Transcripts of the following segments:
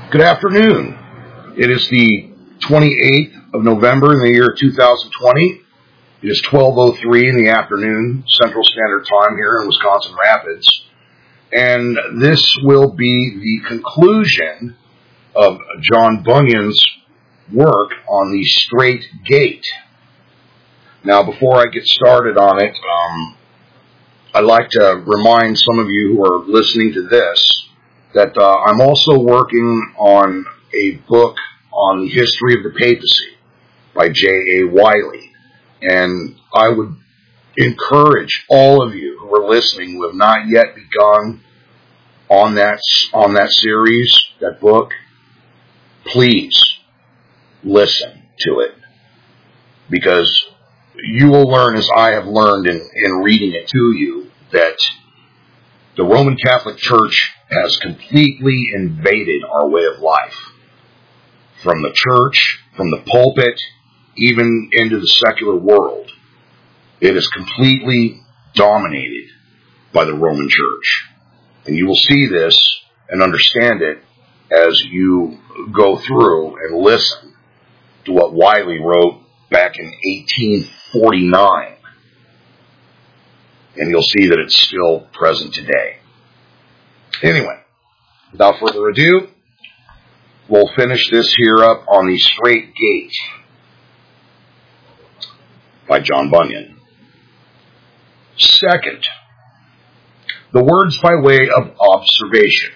Good afternoon. It is the 28th of November in the year 2020. It is 12:03 in the afternoon, Central Standard Time here in Wisconsin Rapids. And this will be the conclusion of John Bunyan's work on the Straight Gate. Now, before I get started on it, I'd like to remind some of you who are listening to this that I'm also working on a book on the history of the papacy by J.A. Wiley. And I would encourage all of you who are listening who have not yet begun on that series, that book, please listen to it. Because you will learn, as I have learned in reading it to you, that the Roman Catholic Church has completely invaded our way of life. From the church, from the pulpit, even into the secular world. It is completely dominated by the Roman Church. And you will see this and understand it as you go through and listen to what Wiley wrote back in 1849. And you'll see that it's still present today. Anyway, without further ado, we'll finish this here up on the Straight Gate by John Bunyan. Second, the words by way of observation.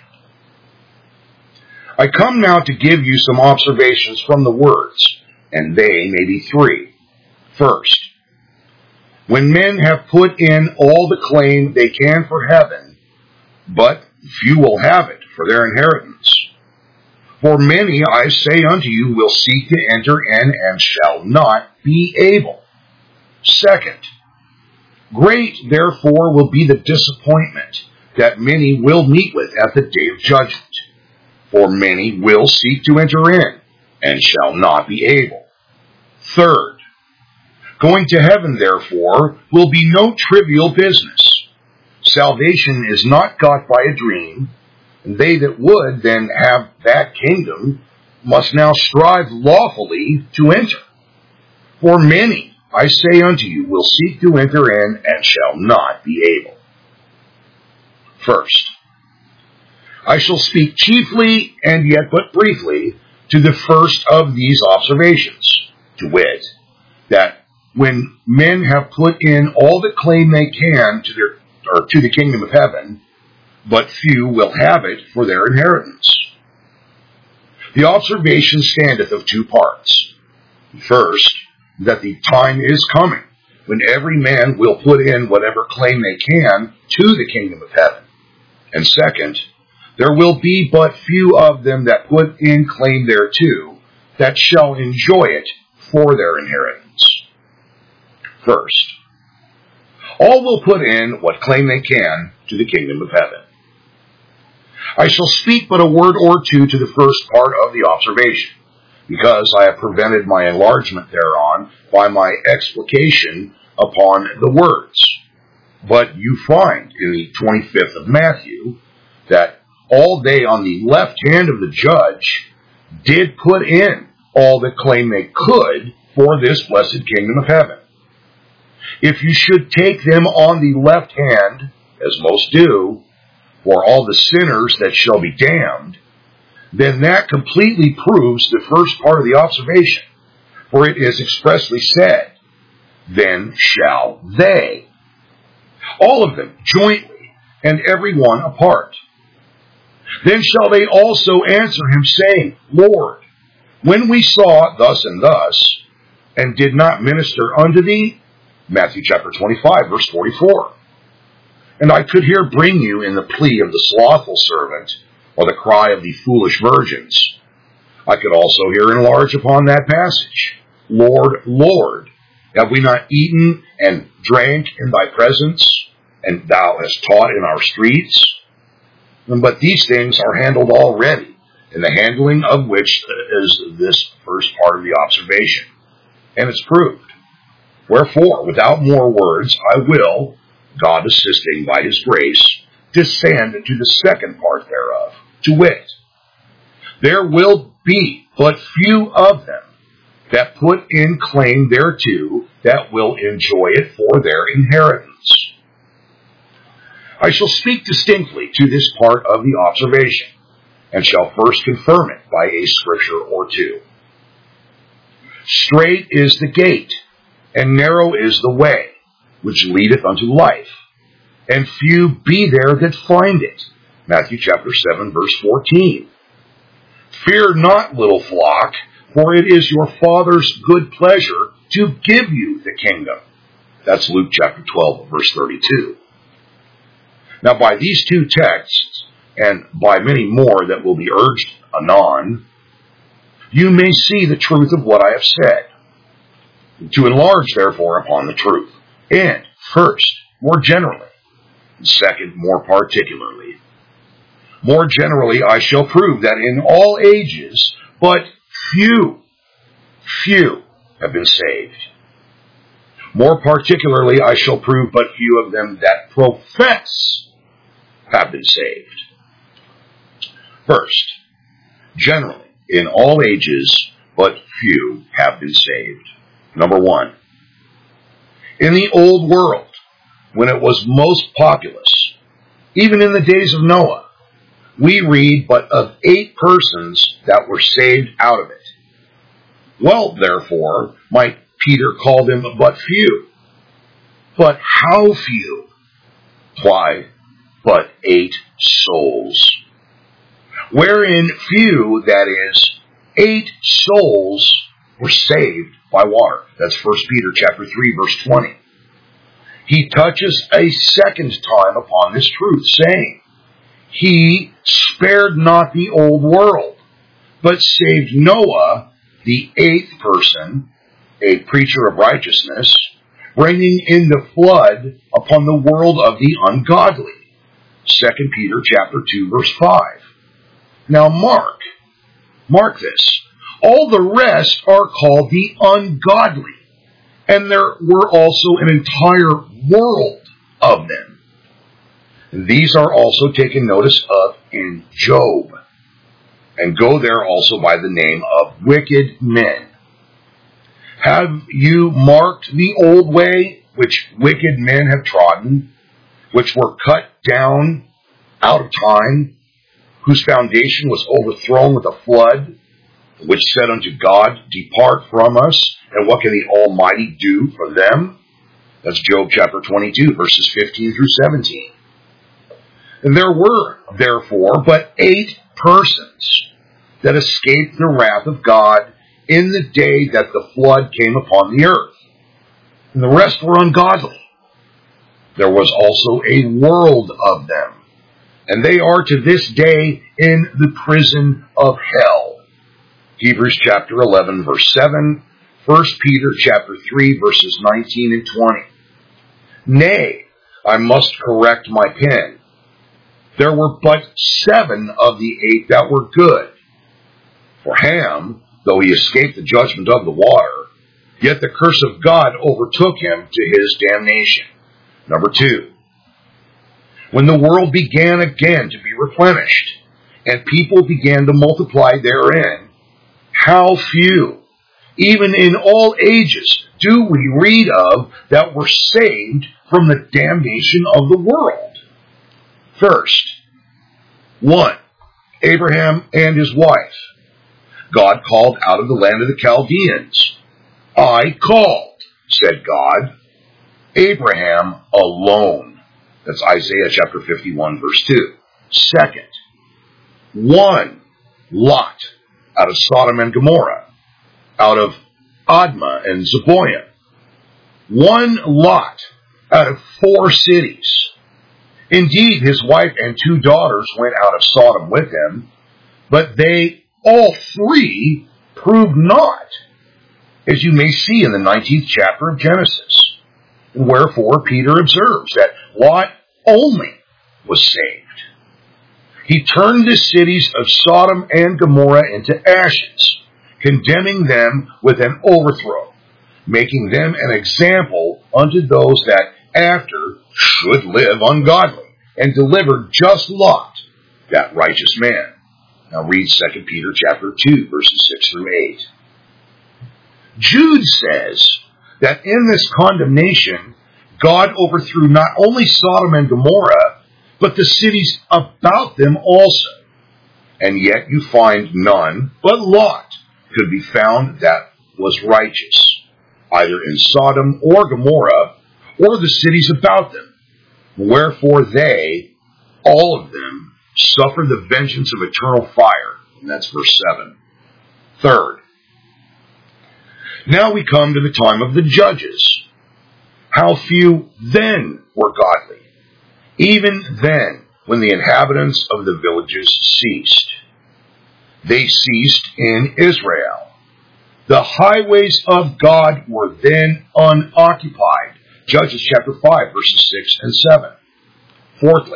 I come now to give you some observations from the words, and they may be three. First, when men have put in all the claim they can for heaven, but few will have it for their inheritance. For many, I say unto you, will seek to enter in and shall not be able. Second, great therefore will be the disappointment that many will meet with at the day of judgment. For many will seek to enter in and shall not be able. Third, going to heaven therefore will be no trivial business. Salvation is not got by a dream, and they that would then have that kingdom must now strive lawfully to enter. For many, I say unto you, will seek to enter in and shall not be able. First, I shall speak chiefly and yet but briefly to the first of these observations, to wit, that when men have put in all the claim they can to the kingdom of heaven, but few will have it for their inheritance. The observation standeth of two parts. First, that the time is coming when every man will put in whatever claim they can to the kingdom of heaven. And second, there will be but few of them that put in claim thereto that shall enjoy it for their inheritance. First, all will put in what claim they can to the kingdom of heaven. I shall speak but a word or two to the first part of the observation, because I have prevented my enlargement thereon by my explication upon the words. But you find in the 25th of Matthew that all they on the left hand of the judge did put in all the claim they could for this blessed kingdom of heaven. If you should take them on the left hand, as most do, for all the sinners that shall be damned, then that completely proves the first part of the observation. For it is expressly said, then shall they. All of them jointly, and every one apart. Then shall they also answer him, saying, Lord, when we saw thus and thus, and did not minister unto thee, Matthew chapter 25, verse 44. And I could here bring you in the plea of the slothful servant, or the cry of the foolish virgins. I could also here enlarge upon that passage. Lord, Lord, have we not eaten and drank in thy presence, and thou hast taught in our streets? But these things are handled already, in the handling of which is this first part of the observation. And it's proved. Wherefore, without more words, I will, God assisting by his grace, descend to the second part thereof, to wit, there will be but few of them that put in claim thereto, that will enjoy it for their inheritance. I shall speak distinctly to this part of the observation, and shall first confirm it by a scripture or two. Strait is the gate, and narrow is the way, which leadeth unto life, and few be there that find it. Matthew chapter 7, verse 14. Fear not, little flock, for it is your Father's good pleasure to give you the kingdom. That's Luke chapter 12, verse 32. Now, by these two texts, and by many more that will be urged anon, you may see the truth of what I have said. To enlarge, therefore, upon the truth, and first, more generally, and second, more particularly. More generally, I shall prove that in all ages, but few have been saved. More particularly, I shall prove but few of them that profess have been saved. First, generally, in all ages, but few have been saved. Number one, in the old world, when it was most populous, even in the days of Noah, we read but of 8 persons that were saved out of it. Well, therefore, might Peter call them but few. But how few? Why, but 8 souls. Wherein few, that is, 8 souls were saved by water. That's 1 Peter chapter 3, verse 20. He touches a second time upon this truth, saying, He spared not the old world, but saved Noah, the 8th person, a preacher of righteousness, bringing in the flood upon the world of the ungodly. 2 Peter chapter 2, verse 5. Now mark this. All the rest are called the ungodly, and there were also an entire world of them. And these are also taken notice of in Job, and go there also by the name of wicked men. Have you marked the old way which wicked men have trodden, which were cut down out of time, whose foundation was overthrown with a flood, which said unto God, Depart from us, and what can the Almighty do for them? That's Job chapter 22, verses 15 through 17. And there were, therefore, but 8 persons that escaped the wrath of God in the day that the flood came upon the earth. And the rest were ungodly. There was also a world of them, and they are to this day in the prison of hell. Hebrews chapter 11, verse 7, 1 Peter chapter 3, verses 19 and 20. Nay, I must correct my pen. There were but 7 of the 8 that were good. For Ham, though he escaped the judgment of the water, yet the curse of God overtook him to his damnation. Number 2. When the world began again to be replenished, and people began to multiply therein, how few, even in all ages, do we read of that were saved from the damnation of the world? First, 1. Abraham and his wife. God called out of the land of the Chaldeans. I called, said God, Abraham alone. That's Isaiah chapter 51, verse 2. Second, 1 Lot out of Sodom and Gomorrah, out of Admah and Zeboim. 1 Lot out of 4 cities. Indeed, his wife and 2 daughters went out of Sodom with him, but they all 3 proved not, as you may see in the 19th chapter of Genesis. Wherefore Peter observes that Lot only was saved. He turned the cities of Sodom and Gomorrah into ashes, condemning them with an overthrow, making them an example unto those that after should live ungodly, and delivered just Lot, that righteous man. Now read 2 Peter chapter 2, verses 6 through 8. Jude says that in this condemnation, God overthrew not only Sodom and Gomorrah, but the cities about them also. And yet you find none but Lot could be found that was righteous, either in Sodom or Gomorrah, or the cities about them. Wherefore they, all of them, suffer the vengeance of eternal fire. And that's verse 7. Third, now we come to the time of the judges. How few then were godly, even then when the inhabitants of the villages ceased. They ceased in Israel. The highways of God were then unoccupied. Judges chapter 5, verses 6 and 7. Fourthly,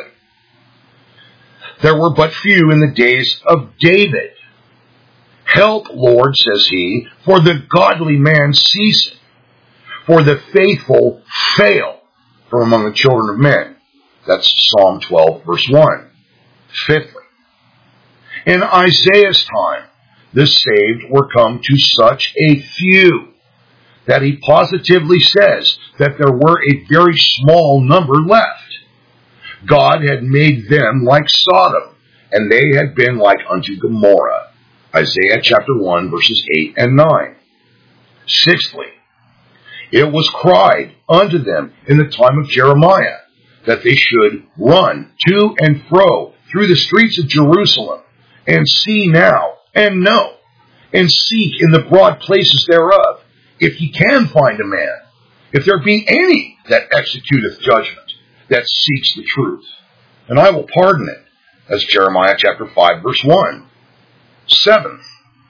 there were but few in the days of David. Help, Lord, says he, for the godly man ceaseth, for the faithful fail from among the children of men. That's Psalm 12, verse 1. Fifthly, in Isaiah's time, the saved were come to such a few that he positively says that there were a very small number left. God had made them like Sodom, and they had been like unto Gomorrah. Isaiah chapter 1, verses 8 and 9. Sixthly, it was cried unto them in the time of Jeremiah that they should run to and fro through the streets of Jerusalem, and see now, and know, and seek in the broad places thereof, if ye can find a man, if there be any that executeth judgment, that seeks the truth, and I will pardon it, as Jeremiah chapter 5, verse 1. Seventh,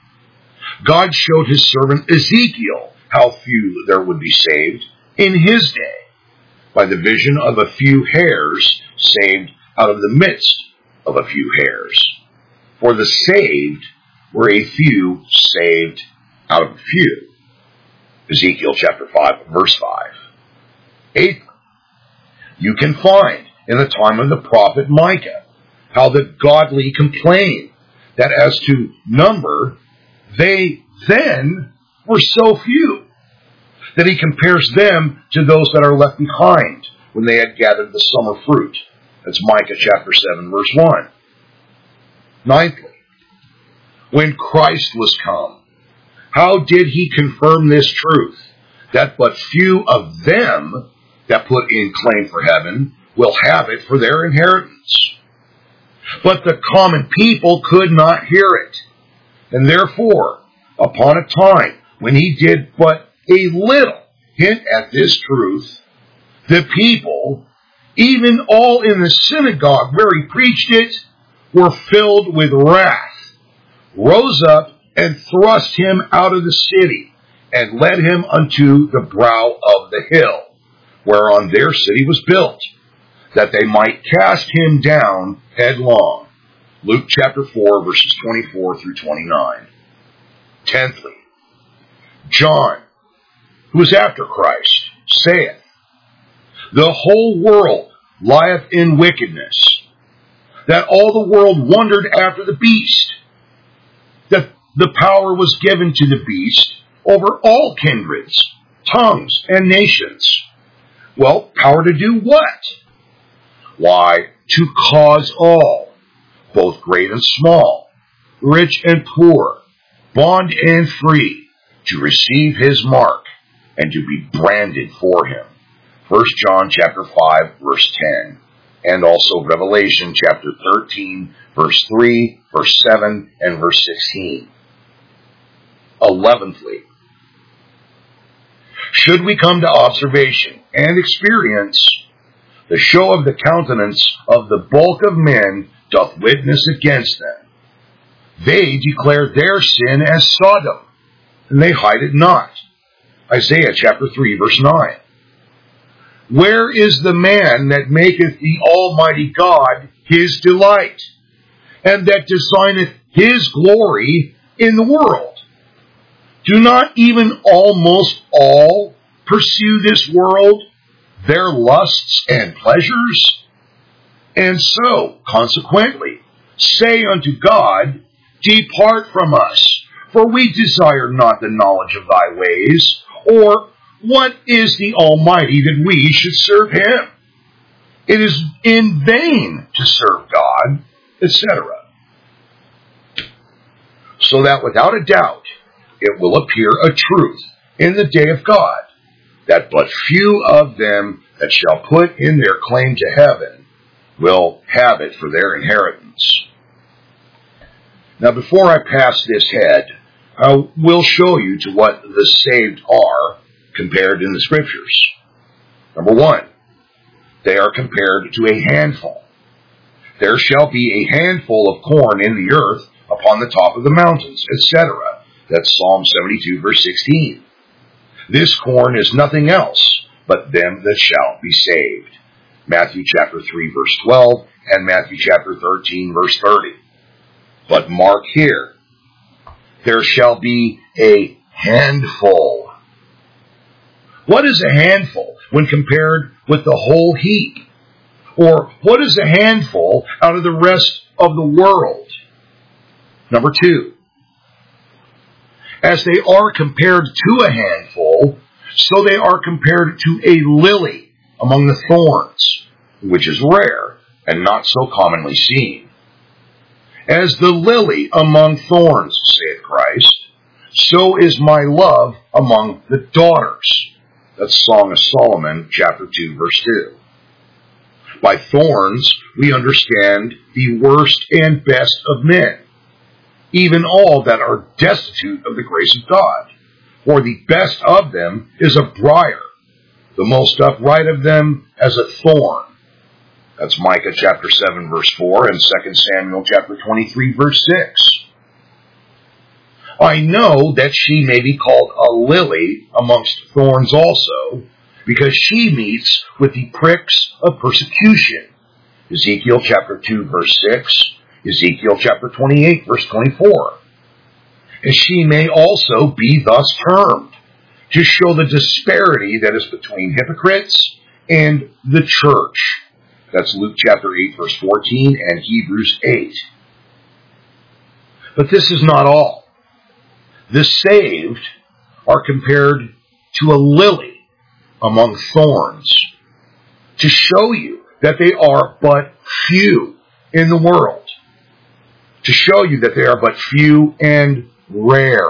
God showed his servant Ezekiel how few there would be saved in his day, by the vision of a few hairs saved out of the midst of a few hairs. For the saved were a few saved out of a few. Ezekiel chapter 5, verse 5. Eighth, you can find in the time of the prophet Micah how the godly complain that as to number, they then were so few, that he compares them to those that are left behind when they had gathered the summer fruit. That's Micah chapter 7, verse 1. Ninthly, when Christ was come, how did he confirm this truth? That but few of them that put in claim for heaven will have it for their inheritance. But the common people could not hear it. And therefore, upon a time when he did but a little hint at this truth, the people, even all in the synagogue where he preached it, were filled with wrath, rose up and thrust him out of the city, and led him unto the brow of the hill, whereon their city was built, that they might cast him down headlong. Luke chapter 4, verses 24 through 29. Tenthly, John, who is after Christ, saith, the whole world lieth in wickedness, that all the world wondered after the beast, that the power was given to the beast over all kindreds, tongues, and nations. Well, power to do what? Why, to cause all, both great and small, rich and poor, bond and free, to receive his mark, and to be branded for him. 1 John chapter 5, verse 10. And also Revelation chapter 13, verse 3, verse 7, and verse 16. 11thly, should we come to observation and experience, the show of the countenance of the bulk of men doth witness against them. They declare their sin as Sodom, and they hide it not. Isaiah chapter 3, verse 9. Where is the man that maketh the Almighty God his delight, and that designeth his glory in the world? Do not even almost all pursue this world, their lusts and pleasures? And so, consequently, say unto God, Depart from us, for we desire not the knowledge of thy ways, or what is the Almighty that we should serve him? It is in vain to serve God, etc. So that without a doubt it will appear a truth in the day of God, that but few of them that shall put in their claim to heaven will have it for their inheritance. Now, before I pass this head, I will show you to what the saved are compared in the Scriptures. Number one, they are compared to a handful. There shall be a handful of corn in the earth upon the top of the mountains, etc. That's Psalm 72, verse 16. This corn is nothing else but them that shall be saved. Matthew chapter 3, verse 12, and Matthew chapter 13, verse 30. But mark here, there shall be a handful. What is a handful when compared with the whole heap? Or what is a handful out of the rest of the world? Number two, as they are compared to a handful, so they are compared to a lily among the thorns, which is rare and not so commonly seen. As the lily among thorns, saith Christ, so is my love among the daughters. That's Song of Solomon, chapter 2, verse 2. By thorns, we understand the worst and best of men, even all that are destitute of the grace of God. For the best of them is a briar, the most upright of them as a thorn. That's Micah chapter 7, verse 4, and 2 Samuel chapter 23, verse 6. I know that she may be called a lily amongst thorns also, because she meets with the pricks of persecution. Ezekiel chapter 2, verse 6, Ezekiel chapter 28, verse 24. And she may also be thus termed, to show the disparity that is between hypocrites and the church. That's Luke chapter 8, verse 14, and Hebrews 8. But this is not all. The saved are compared to a lily among thorns, to show you that they are but few in the world, to show you that they are but few and rare.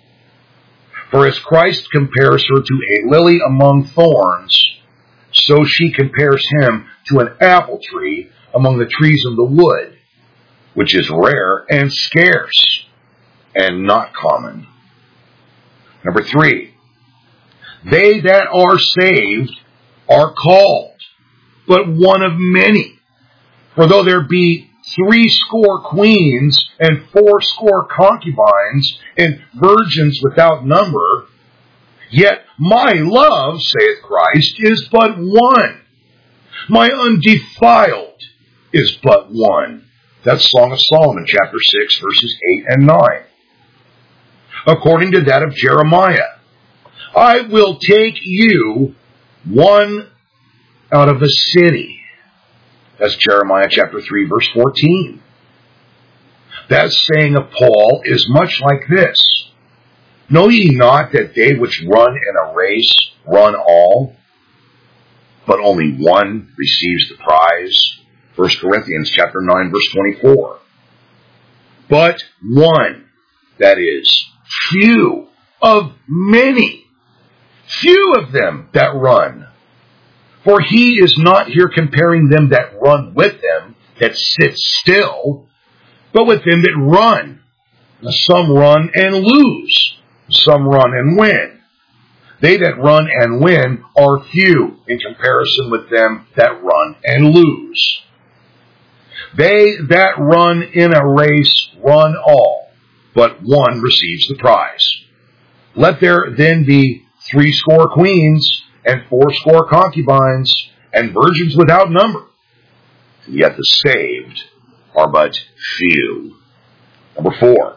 For as Christ compares her to a lily among thorns, so she compares him to an apple tree among the trees of the wood, which is rare and scarce and not common. Number three, they that are saved are called, but one of many. For though there be 80 queens and 80 concubines and virgins without number, yet my love, saith Christ, is but one. My undefiled is but one. That's Song of Solomon, chapter 6, verses 8 and 9. According to that of Jeremiah, I will take you one out of a city. That's Jeremiah chapter 3, verse 14. That saying of Paul is much like this. Know ye not that they which run in a race run all, but only one receives the prize? 1 Corinthians chapter 9, verse 24. But one, that is, few of many, few of them that run. For he is not here comparing them that run with them, that sit still, but with them that run. Some run and lose, some run and win. They that run and win are few in comparison with them that run and lose. They that run in a race run all, but one receives the prize. Let there then be 80 queens and 80 concubines and virgins without number, and yet the saved are but few. Number 4,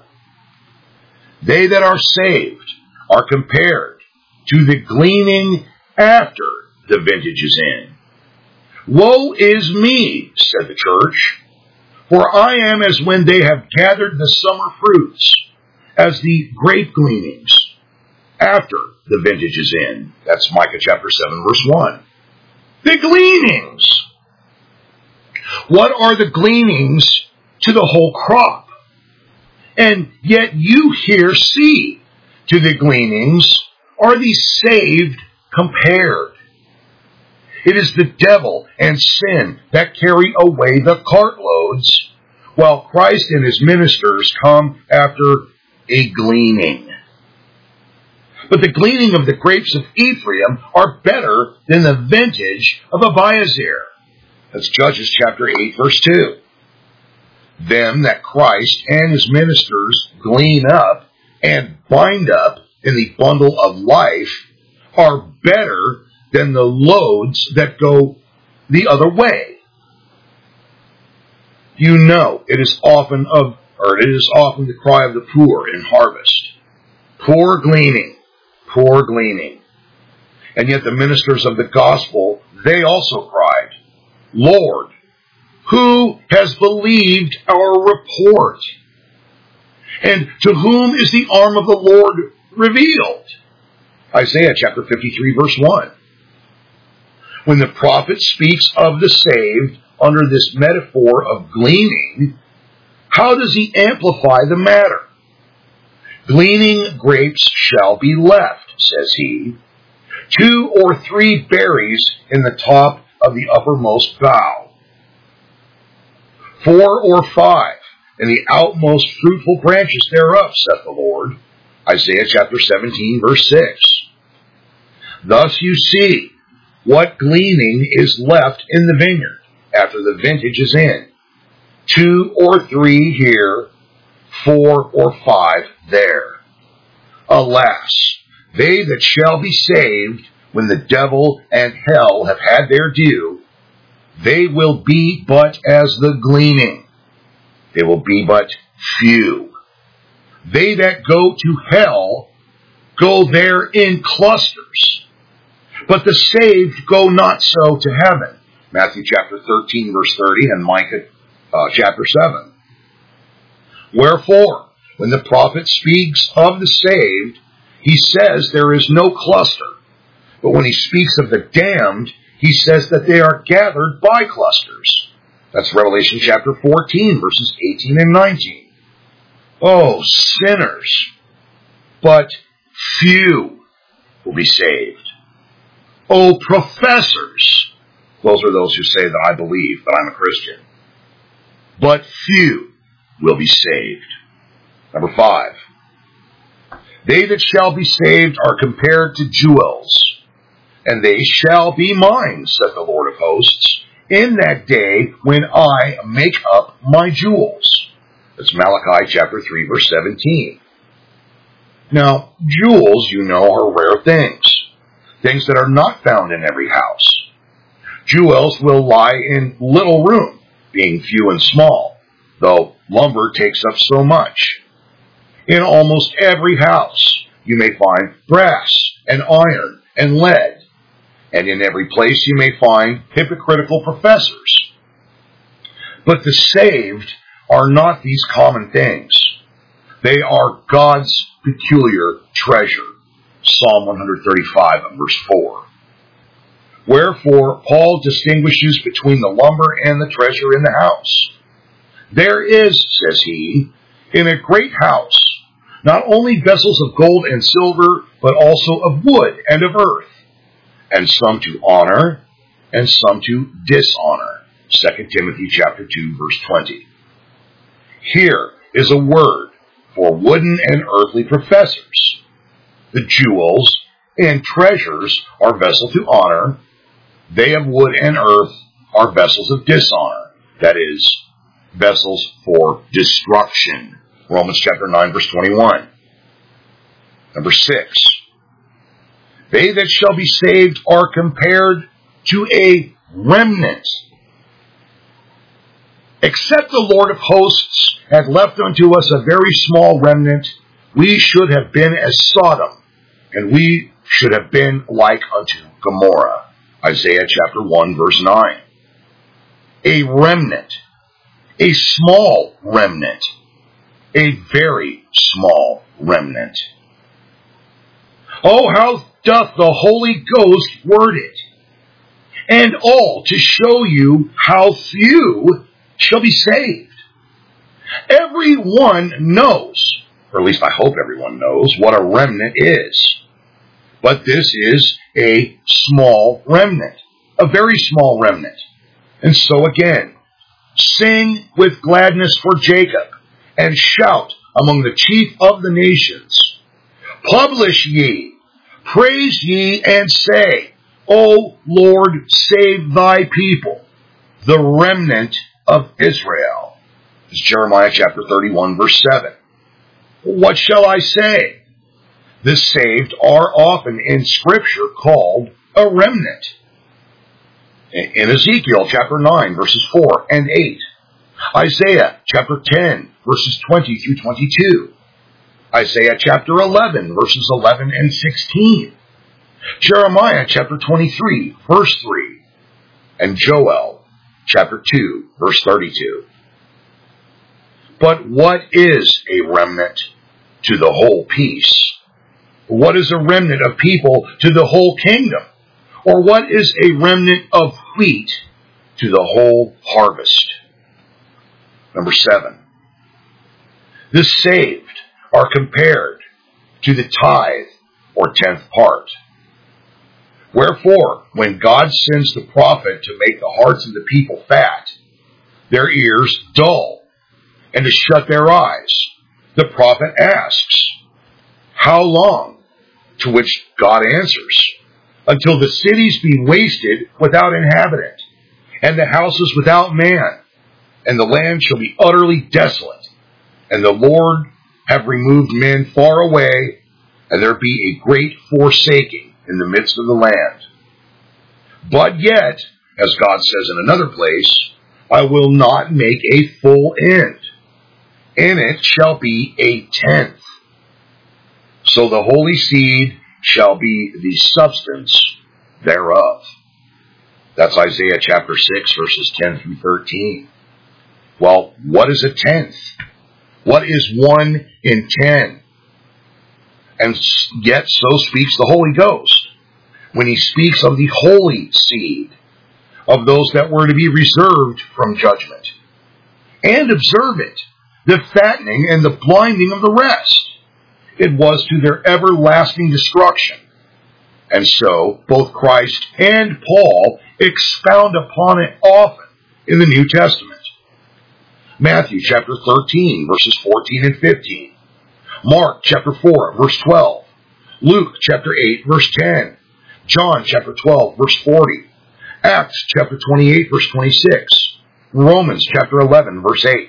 they that are saved are compared to the gleaning after the vintage is in. Woe is me, said the church, For I am as when they have gathered the summer fruits, as the grape gleanings, after the vintage is in. That's Micah chapter 7, verse 1. The gleanings. What are the gleanings to the whole crop? And yet you here see to the gleanings are the saved compared. It is the devil and sin that carry away the cartloads, while Christ and his ministers come after a gleaning. But the gleaning of the grapes of Ephraim are better than the vintage of Abiezer. That's Judges chapter 8, verse 2. Them that Christ and his ministers glean up and bind up in the bundle of life are better than the loads that go the other way. You know, it is often the cry of the poor in harvest. Poor gleaning, poor gleaning. And yet the ministers of the gospel, they also cried, Lord, who has believed our report? And to whom is the arm of the Lord revealed? Isaiah chapter 53, verse 1. When the prophet speaks of the saved under this metaphor of gleaning, how does he amplify the matter? Gleaning grapes shall be left, says he, 2 or 3 berries in the top of the uppermost bough, 4 or 5 in the outmost fruitful branches thereof, saith the Lord. Isaiah chapter 17, verse 6. Thus you see what gleaning is left in the vineyard after the vintage is in. 2 or 3 here, 4 or 5 there. Alas, they that shall be saved when the devil and hell have had their due, they will be but as the gleaning. They will be but few. They that go to hell go there in clusters, but the saved go not so to heaven. Matthew chapter 13, verse 30, and Micah chapter 7. Wherefore, when the prophet speaks of the saved, he says there is no cluster. But when he speaks of the damned, he says that they are gathered by clusters. That's Revelation chapter 14, verses 18 and 19. Oh, sinners, but few will be saved. Oh, professors, those are those who say that I believe that I'm a Christian, but few will be saved. Number 5. They that shall be saved are compared to jewels, and they shall be mine, saith the Lord of hosts, in that day when I make up my jewels. That's Malachi chapter 3, verse 17. Now, jewels, you know, are rare things that are not found in every house. Jewels will lie in little room, being few and small, though lumber takes up so much. In almost every house, you may find brass and iron and lead, and in every place you may find hypocritical professors. But the saved are not these common things. They are God's peculiar treasure. Psalm 135, verse 4. Wherefore, Paul distinguishes between the lumber and the treasure in the house. There is, says he, in a great house, not only vessels of gold and silver, but also of wood and of earth, and some to honor, and some to dishonor. 2 Timothy chapter 2, verse 20. Here is a word for wooden and earthly professors. The jewels and treasures are vessels to honor. They of wood and earth are vessels of dishonor. That is, vessels for destruction. Romans chapter 9, verse 21. Number 6. They that shall be saved are compared to a remnant. Except the Lord of hosts had left unto us a very small remnant, we should have been as Sodom, and we should have been like unto Gomorrah. Isaiah chapter 1, verse 9. A remnant. A small remnant. A very small remnant. Oh, how doth the Holy Ghost word it, and all to show you how few shall be saved. Everyone knows, or at least I hope everyone knows, what a remnant is. But this is a small remnant, a very small remnant. And so again, sing with gladness for Jacob, and shout among the chief of the nations. Publish ye, praise ye, and say, O Lord, save thy people, the remnant of Israel. It's Jeremiah chapter 31, verse 7. What shall I say? The saved are often in Scripture called a remnant. In Ezekiel chapter 9, verses 4 and 8. Isaiah chapter 10, verses 20 through 22. Isaiah chapter 11, verses 11 and 16. Jeremiah chapter 23, verse 3. And Joel chapter 2, verse 32. But what is a remnant to the whole piece? What is a remnant of people to the whole kingdom? Or what is a remnant of wheat to the whole harvest? Number 7. The saved are compared to the tithe or 10th part. Wherefore, when God sends the prophet to make the hearts of the people fat, their ears dull, and to shut their eyes, the prophet asks, how long? To which God answers, until the cities be wasted without inhabitant, and the houses without man, and the land shall be utterly desolate, and the Lord have removed men far away, and there be a great forsaking in the midst of the land. But yet, as God says in another place, I will not make a full end. In it shall be a 10th. So the holy seed shall be the substance thereof. That's Isaiah chapter 6, verses 10 through 13. Well, what is a 10th? What is 1 in 10? And yet so speaks the Holy Ghost when he speaks of the holy seed, of those that were to be reserved from judgment. And observe it, the fattening and the blinding of the rest. It was to their everlasting destruction. And so, both Christ and Paul expound upon it often in the New Testament. Matthew chapter 13, verses 14 and 15. Mark chapter 4, verse 12. Luke chapter 8, verse 10. John chapter 12, verse 40. Acts chapter 28, verse 26. Romans chapter 11, verse 8.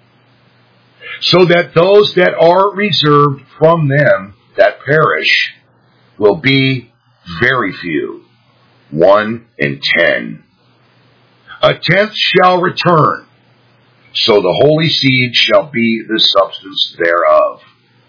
So that those that are reserved from them that perish will be very few, 1 in 10. A 10th shall return, so the holy seed shall be the substance thereof.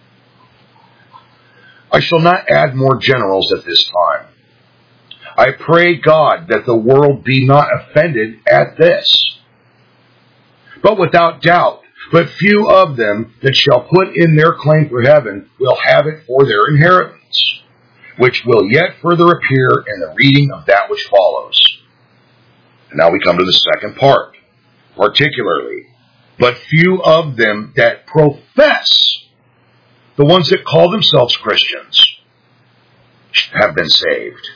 I shall not add more generals at this time. I pray God that the world be not offended at this. But without doubt, but few of them that shall put in their claim for heaven will have it for their inheritance, which will yet further appear in the reading of that which follows. And now we come to the second part, particularly, but few of them that profess, the ones that call themselves Christians, have been saved.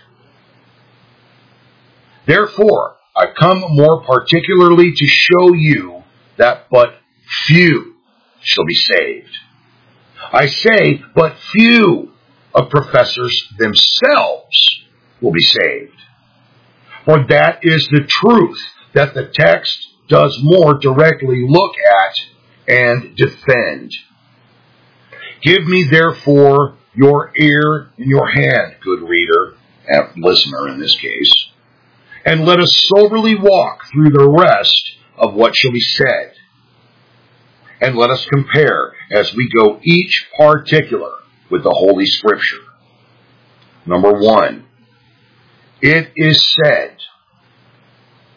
Therefore, I come more particularly to show you that but few shall be saved. I say, but few of professors themselves will be saved. For that is the truth that the text does more directly look at and defend. Give me therefore your ear and your hand, good reader, and listener in this case, and let us soberly walk through the rest of what shall be said. And let us compare as we go each particular with the Holy Scripture. Number 1, it is said,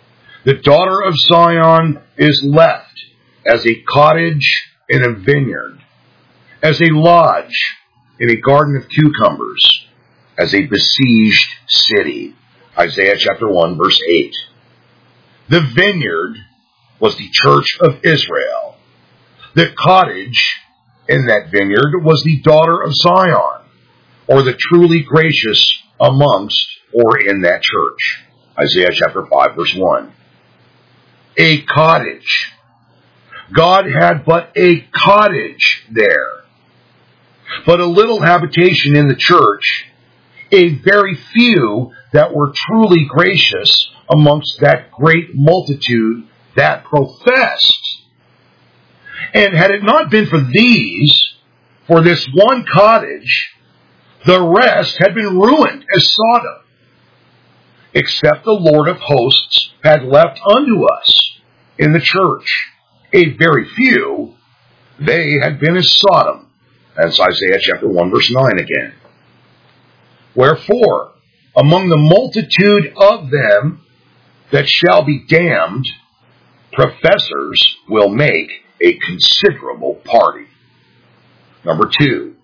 The daughter of Zion is left as a cottage in a vineyard, as a lodge in a garden of cucumbers, as a besieged city. Isaiah chapter 1, verse 8. The vineyard was the church of Israel. The cottage in that vineyard was the daughter of Zion, or the truly gracious amongst or in that church. Isaiah chapter 5, verse 1. A cottage. God had but a cottage there, but a little habitation in the church, a very few that were truly gracious amongst that great multitude that professed. And had it not been for these, for this one cottage, the rest had been ruined as Sodom, except the Lord of hosts had left unto us in the church a very few, they had been as Sodom. That's Isaiah chapter 1, verse 9 again. Wherefore, among the multitude of them that shall be damned, professors will make a considerable party. Number 2.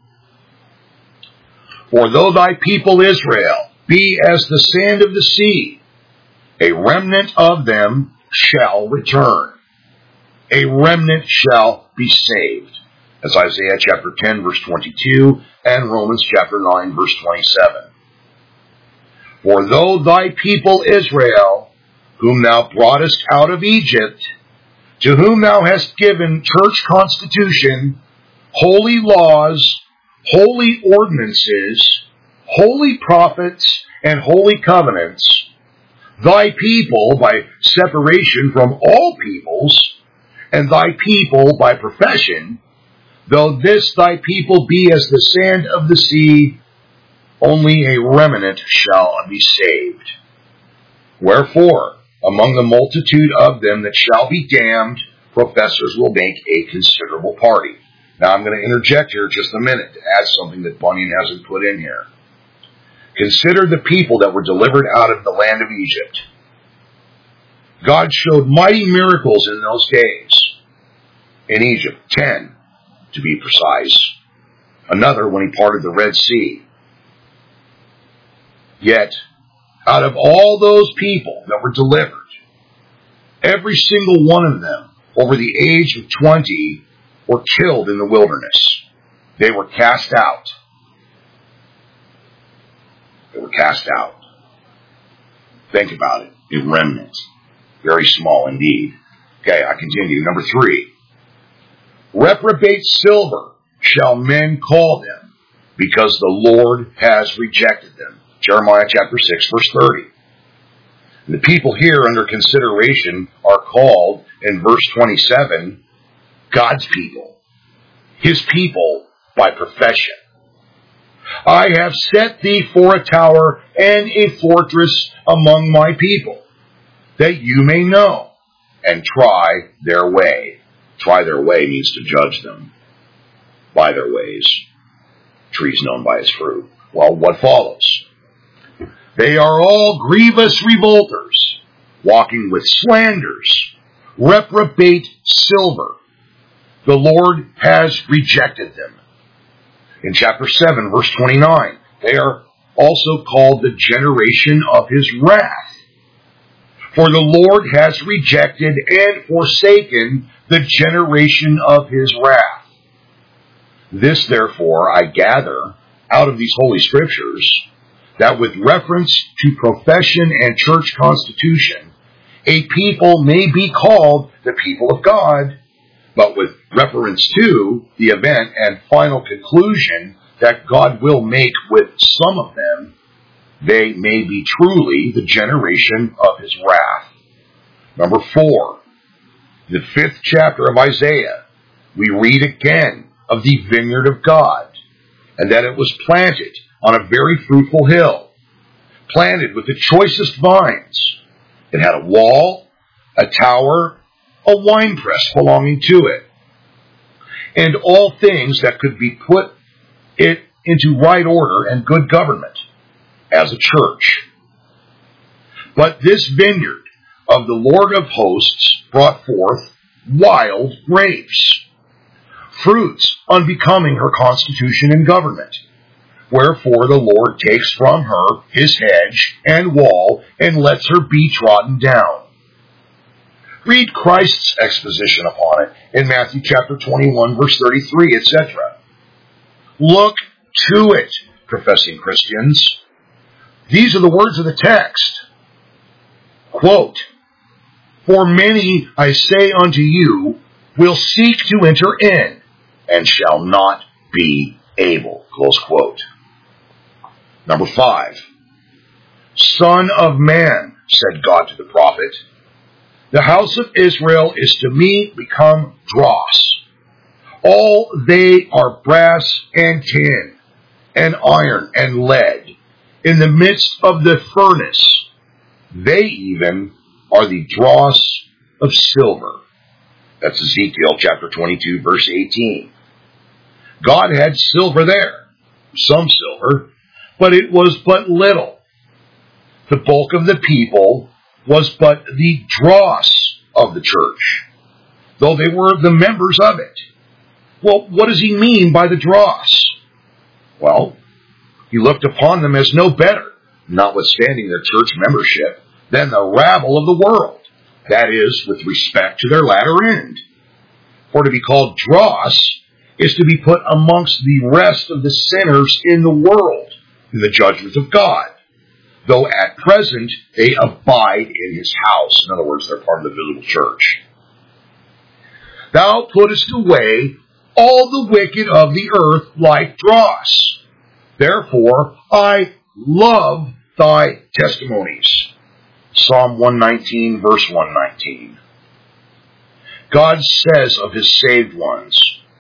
For though thy people Israel be as the sand of the sea, a remnant of them shall return. A remnant shall be saved. As Isaiah chapter 10, verse 22, and Romans chapter 9, verse 27. For though thy people Israel, whom thou broughtest out of Egypt, to whom thou hast given church constitution, holy laws, holy ordinances, holy prophets, and holy covenants, thy people by separation from all peoples, and thy people by profession, though this thy people be as the sand of the sea, only a remnant shall be saved. Wherefore, among the multitude of them that shall be damned, professors will make a considerable party. Now I'm going to interject here just a minute to add something that Bunyan hasn't put in here. Consider the people that were delivered out of the land of Egypt. God showed mighty miracles in those days. In Egypt, 10 to be precise. Another when he parted the Red Sea. Yet, out of all those people that were delivered, every single one of them over the age of 20 were killed in the wilderness. They were cast out. They were cast out. Think about it. A remnant. Very small indeed. Okay, I continue. Number 3. Reprobate silver shall men call them, because the Lord has rejected them. Jeremiah chapter 6, verse 30. And the people here under consideration are called, in verse 27, God's people. His people by profession. I have set thee for a tower and a fortress among my people, that you may know and try their way. Try their way means to judge them by their ways. Trees known by its fruit. Well, what follows? They are all grievous revolters, walking with slanders, reprobate silver. The Lord has rejected them. In chapter 7, verse 29, they are also called the generation of his wrath. For the Lord has rejected and forsaken the generation of his wrath. This, therefore, I gather out of these holy scriptures, that with reference to profession and church constitution, a people may be called the people of God, but with reference to the event and final conclusion that God will make with some of them, they may be truly the generation of his wrath. Number 4, the 5th chapter of Isaiah, we read again of the vineyard of God, and that it was planted on a very fruitful hill, planted with the choicest vines. It had a wall, a tower, a winepress belonging to it, and all things that could be put it into right order and good government as a church. But this vineyard of the Lord of hosts brought forth wild grapes, fruits unbecoming her constitution and government. Wherefore the Lord takes from her his hedge and wall, and lets her be trodden down. Read Christ's exposition upon it in Matthew chapter 21, verse 33, etc. Look to it, professing Christians. These are the words of the text. Quote, "For many, I say unto you, will seek to enter in, and shall not be able." Close quote. Number 5. "Son of man," said God to the prophet, "the house of Israel is to me become dross. All they are brass and tin, and iron and lead, in the midst of the furnace. They even are the dross of silver." That's Ezekiel chapter 22, verse 18. God had silver there, some silver, but it was but little. The bulk of the people was but the dross of the church, though they were the members of it. Well, what does he mean by the dross? Well, he looked upon them as no better, notwithstanding their church membership, than the rabble of the world, that is, with respect to their latter end. For to be called dross is to be put amongst the rest of the sinners in the world in the judgment of God, though at present they abide in his house. In other words, they're part of the visible church. "Thou puttest away all the wicked of the earth like dross. Therefore I love thy testimonies." Psalm 119, verse 119. God says of his saved ones,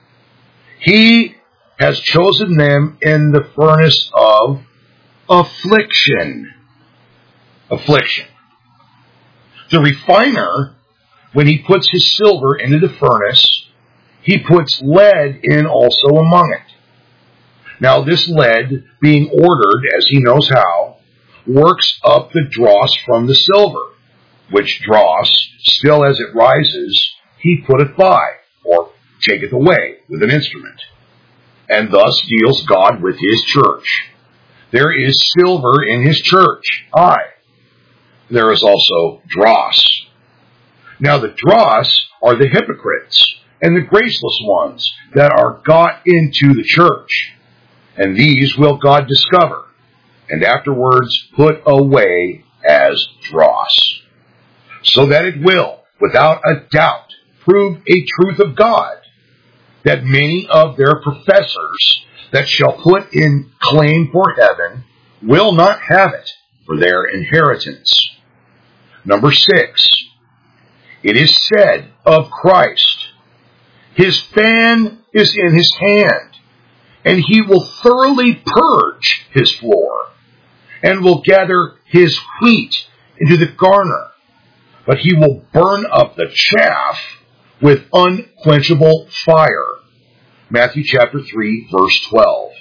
he has chosen them in the furnace of affliction. Affliction. The refiner, when he puts his silver into the furnace, he puts lead in also among it. Now this lead, being ordered as he knows how, works up the dross from the silver, which dross, still as it rises, he putteth by, or taketh away with an instrument. And thus deals God with his church. There is silver in his church, aye. There is also dross. Now the dross are the hypocrites and the graceless ones that are got into the church. And these will God discover, and afterwards put away as dross, so that it will, without a doubt, prove a truth of God, that many of their professors that shall put in claim for heaven will not have it for their inheritance. Number 6, it is said of Christ, his fan is in his hand, and he will thoroughly purge his floor, and will gather his wheat into the garner, but he will burn up the chaff with unquenchable fire. Matthew chapter 3, verse 12.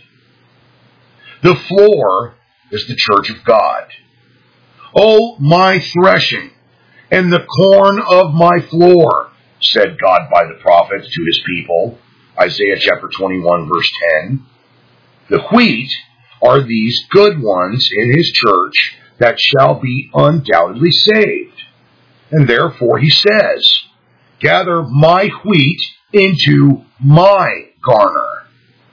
The floor is the church of God. "O my threshing, and the corn of my floor," said God by the prophet to his people. Isaiah chapter 21, verse 10. The wheat are these good ones in his church that shall be undoubtedly saved. And therefore he says, "Gather my wheat into my garner."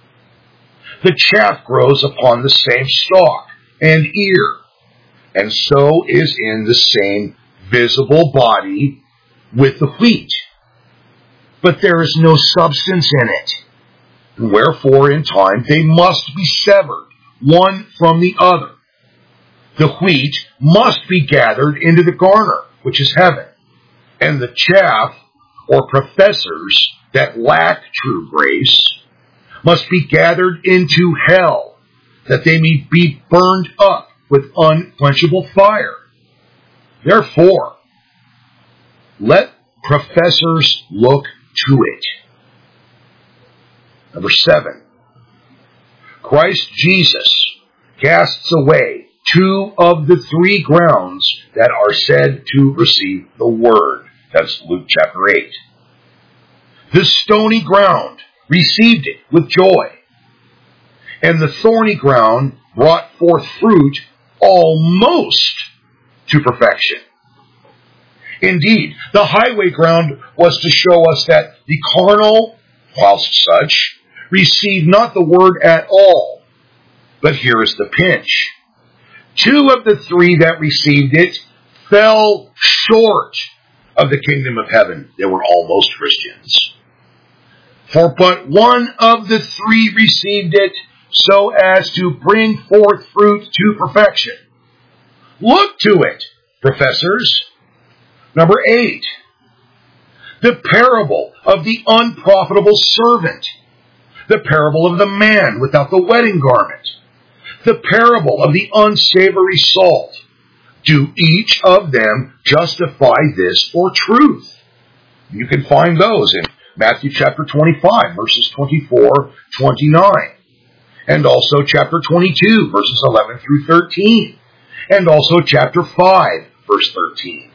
The chaff grows upon the same stalk and ear, and so is in the same visible body with the wheat. But there is no substance in it. Wherefore in time they must be severed, one from the other. The wheat must be gathered into the garner, which is heaven, and the chaff, or professors that lack true grace, must be gathered into hell, that they may be burned up with unquenchable fire. Therefore, let professors look to it. Number 7, Christ Jesus casts away two of the three grounds that are said to receive the word. That's Luke chapter 8. The stony ground received it with joy, and the thorny ground brought forth fruit almost to perfection. Indeed, the highway ground was to show us that the carnal, whilst such, received not the word at all. But here is the pinch. Two of the three that received it fell short of the kingdom of heaven. They were almost Christians. For but one of the three received it so as to bring forth fruit to perfection. Look to it, professors. Number 8. The parable of the unprofitable servant. The parable of the man without the wedding garment. The parable of the unsavory salt. Do each of them justify this for truth? You can find those in Matthew chapter 25, verses 24, 29. And also chapter 22, verses 11 through 13. And also chapter 5, verse 13.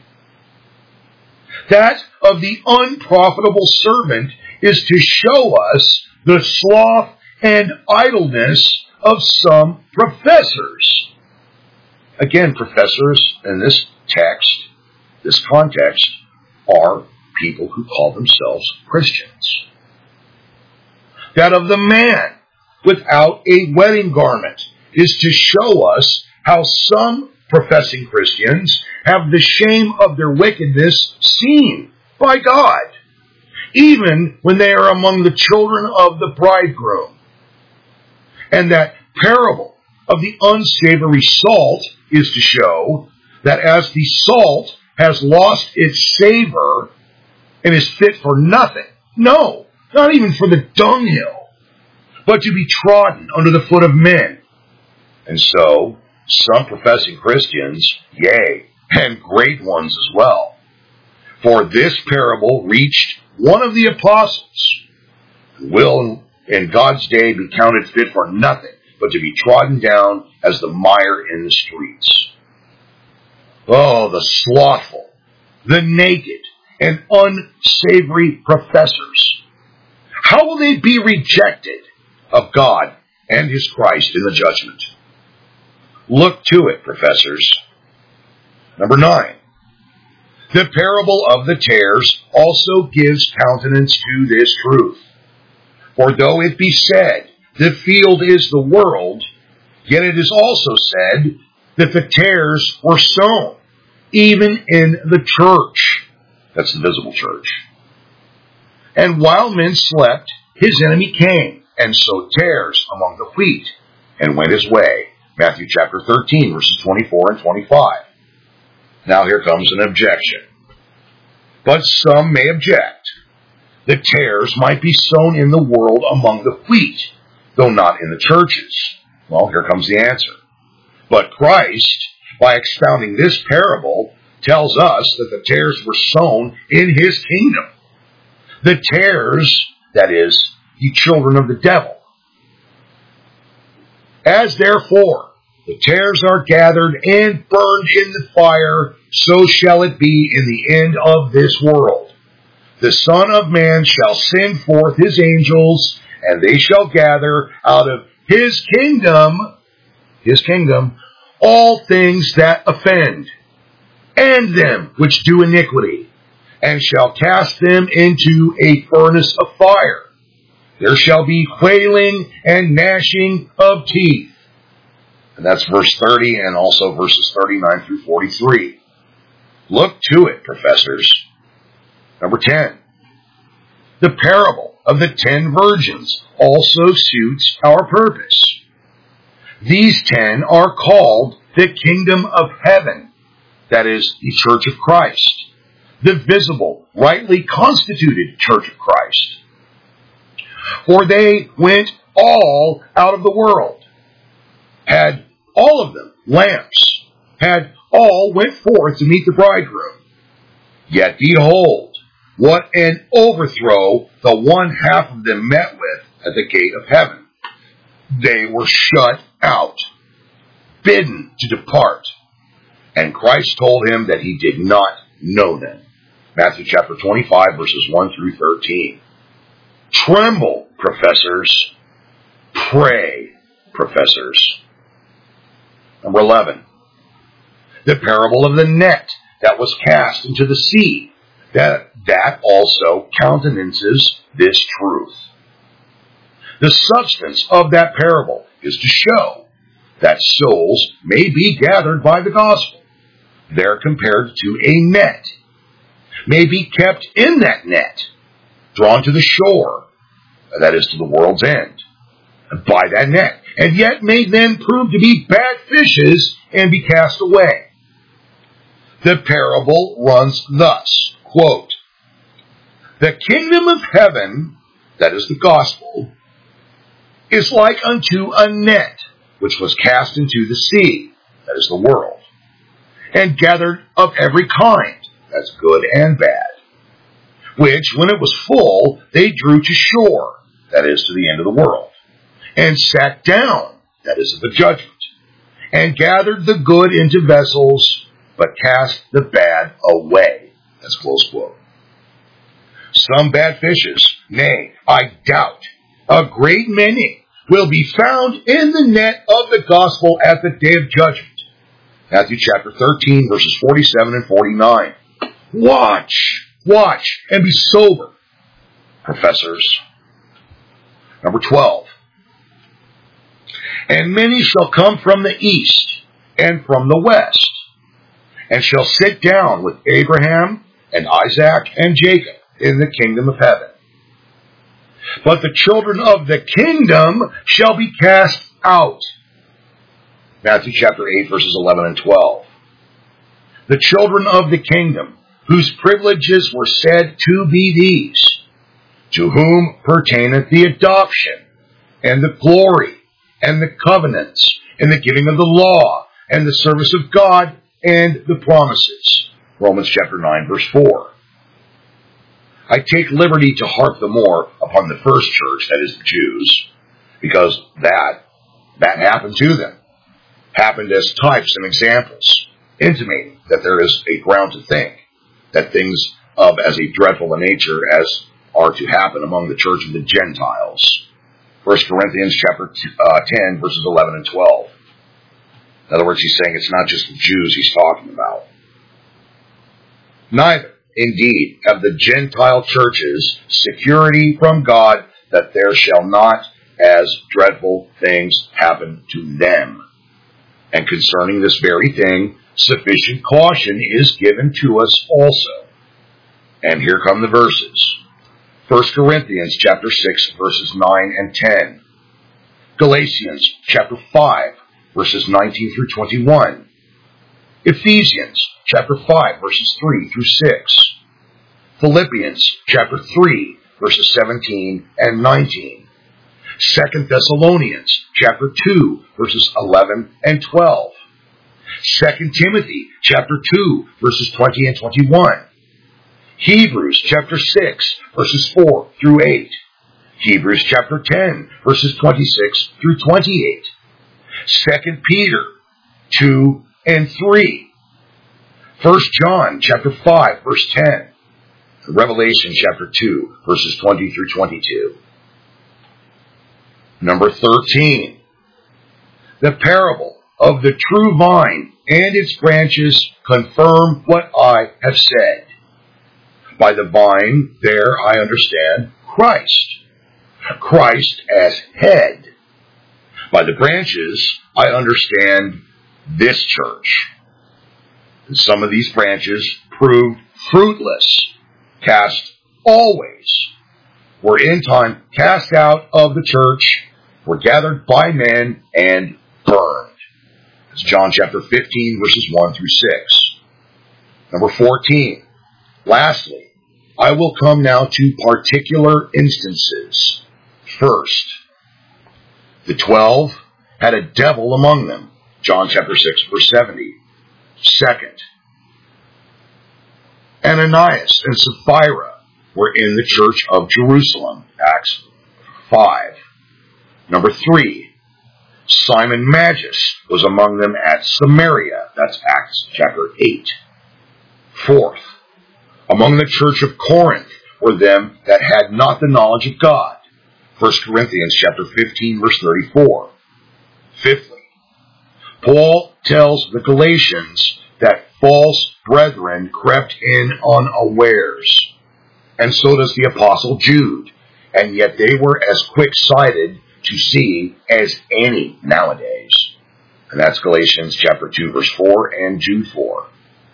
That of the unprofitable servant is to show us the sloth and idleness of some professors. Again, professors in this text, this context, are people who call themselves Christians. That of the man without a wedding garment is to show us how some professing Christians have the shame of their wickedness seen by God, even when they are among the children of the bridegroom. And that parable of the unsavory salt is to show that as the salt has lost its savor and is fit for nothing, no, not even for the dunghill, but to be trodden under the foot of men. And so, some professing Christians, yea, and great ones as well. For this parable reached one of the apostles, who will in God's day be counted fit for nothing, but to be trodden down as the mire in the streets. Oh, the slothful, the naked, and unsavory professors. How will they be rejected of God and His Christ in the judgment? Look to it, professors. Number 9. The parable of the tares also gives countenance to this truth. For though it be said, the field is the world, yet it is also said that the tares were sown, even in the church. That's the visible church. And while men slept, his enemy came, and sowed tares among the wheat, and went his way. Matthew chapter 13, verses 24 and 25. Now here comes an objection. But some may object. The tares might be sown in the world among the wheat, though not in the churches. Well, here comes the answer. But Christ, by expounding this parable, tells us that the tares were sown in His kingdom. The tares, that is, the children of the devil. As therefore the tares are gathered and burned in the fire, so shall it be in the end of this world. The Son of Man shall send forth His angels, and they shall gather out of His kingdom, all things that offend, and them which do iniquity, and shall cast them into a furnace of fire. There shall be wailing and gnashing of teeth. And that's verse 30 and also verses 39 through 43. Look to it, professors. Number 10. The parable of the 10 virgins also suits our purpose. These 10 are called the kingdom of heaven, that is, the church of Christ, the visible, rightly constituted church of Christ. For they went all out of the world, had all of them lamps, had all went forth to meet the bridegroom. Yet behold, what an overthrow the one half of them met with at the gate of heaven. They were shut out. bidden to depart. And Christ told him that he did not know them. Matthew chapter 25, verses 1 through 13. Tremble, professors. Pray, professors. Number 11. The parable of the net that was cast into the sea. That also countenances this truth. The substance of that parable is to show that souls may be gathered by the gospel. They're compared to a net, may be kept in that net, drawn to the shore, that is to the world's end, by that net, and yet may then prove to be bad fishes and be cast away. The parable runs thus, quote, "The kingdom of heaven," that is the gospel, "is like unto a net, which was cast into the sea," that is the world, "and gathered of every kind," that's good and bad, "which, when it was full, they drew to shore," that is to the end of the world, "and sat down," that is at the judgment, "and gathered the good into vessels, but cast the bad away," that's close quote. Some bad fishes, nay, I doubt, a great many, will be found in the net of the gospel at the day of judgment. Matthew chapter 13, verses 47 and 49. Watch, and be sober, professors. Number 12. And many shall come from the east and from the west, and shall sit down with Abraham and Isaac and Jacob in the kingdom of heaven. But the children of the kingdom shall be cast out. Matthew chapter 8, verses 11 and 12. The children of the kingdom, whose privileges were said to be these, to whom pertaineth the adoption, and the glory, and the covenants, and the giving of the law, and the service of God, and the promises. Romans chapter 9, verse 4. I take liberty to harp the more upon the first church, that is the Jews, because that happened to them. Happened as types and examples, intimating that there is a ground to think that things of as a dreadful a nature as are to happen among the church of the Gentiles. 1 Corinthians chapter 10, verses 11 and 12. In other words, he's saying it's not just the Jews he's talking about. Neither, indeed, have the Gentile churches security from God that there shall not as dreadful things happen to them. And concerning this very thing, sufficient caution is given to us also. And here come the verses. 1 Corinthians chapter 6, verses 9 and 10. Galatians chapter 5, verses 19 through 21. Ephesians chapter 5, verses 3 through 6. Philippians chapter 3, verses 17 and 19. 2 Thessalonians chapter 2, verses 11 and 12. 2 Timothy chapter 2, verses 20 and 21. Hebrews chapter 6, verses 4 through 8. Hebrews chapter 10, verses 26 through 28. 2 Peter 2 and 3. 1 John chapter 5, verse 10. Revelation chapter 2, verses 20 through 22. Number 13. The parable of the true vine and its branches confirm what I have said. By the vine, there I understand Christ. Christ as head. By the branches, I understand this church. And some of these branches proved fruitless, cast always, were in time cast out of the church, were gathered by men, and burned. That's John chapter 15, verses 1 through 6. Number 14. Lastly, I will come now to particular instances. First, the 12 had a devil among them. John chapter 6, verse 70. Second, Ananias and Sapphira were in the church of Jerusalem. Acts 5. Number 3, Simon Magus was among them at Samaria. That's Acts chapter 8. Fourth, among the church of Corinth were them that had not the knowledge of God. 1 Corinthians chapter 15, verse 34. Fifthly, Paul tells the Galatians that false brethren crept in unawares. And so does the apostle Jude. And yet they were as quick-sighted to see as any nowadays. And that's Galatians chapter 2, verse 4 and Jude 4.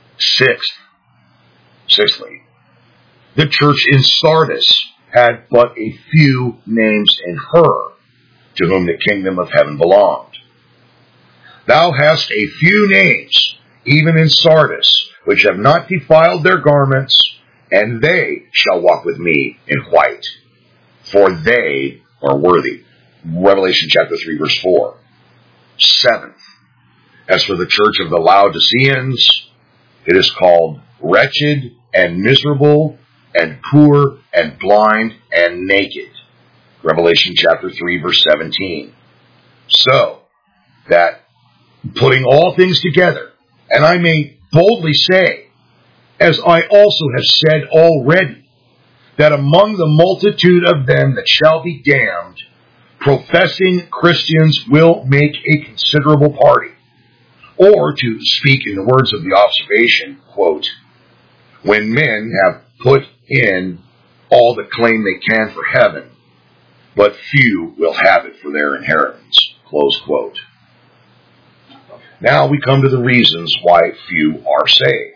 Sixthly, the church in Sardis had but a few names in her, to whom the kingdom of heaven belonged. Thou hast a few names, even in Sardis, which have not defiled their garments, and they shall walk with me in white, for they are worthy. Revelation chapter 3, verse 4. Seventh, as for the church of the Laodiceans, it is called wretched and miserable and poor and blind and naked. Revelation chapter 3, verse 17. So, that putting all things together, and I may boldly say, as I also have said already, that among the multitude of them that shall be damned, professing Christians will make a considerable party. Or, to speak in the words of the observation, quote, when men have put in all the claim they can for heaven, but few will have it for their inheritance. Close quote. Now we come to the reasons why few are saved.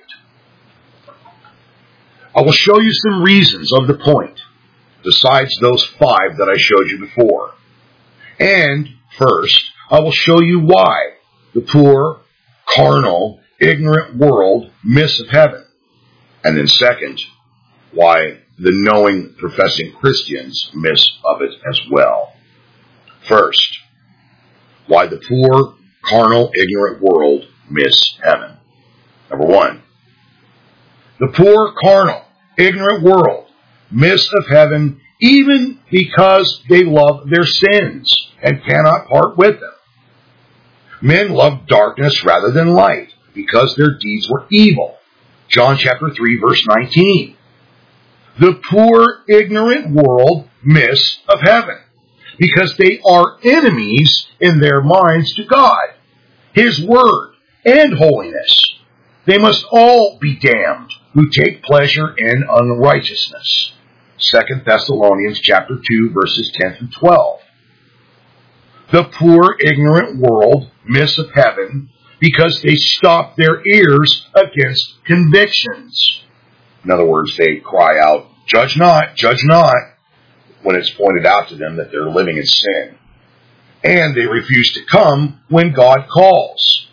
I will show you some reasons of the point, besides those 5 that I showed you before. And first, I will show you why the poor, carnal, ignorant world miss of heaven. And then second, why the knowing, professing Christians miss of it as well. First, why the poor, carnal, ignorant world miss heaven. Number 1, the poor, carnal, ignorant world miss of heaven even because they love their sins and cannot part with them. Men love darkness rather than light because their deeds were evil. John chapter 3, verse 19. The poor, ignorant world miss of heaven because they are enemies in their minds to God, His Word, and holiness. They must all be damned who take pleasure in unrighteousness. 2 Thessalonians chapter 2, verses 10 through 12. The poor, ignorant world miss of heaven because they stop their ears against convictions. In other words, they cry out, judge not, when it's pointed out to them that they're living in sin. And they refuse to come when God calls.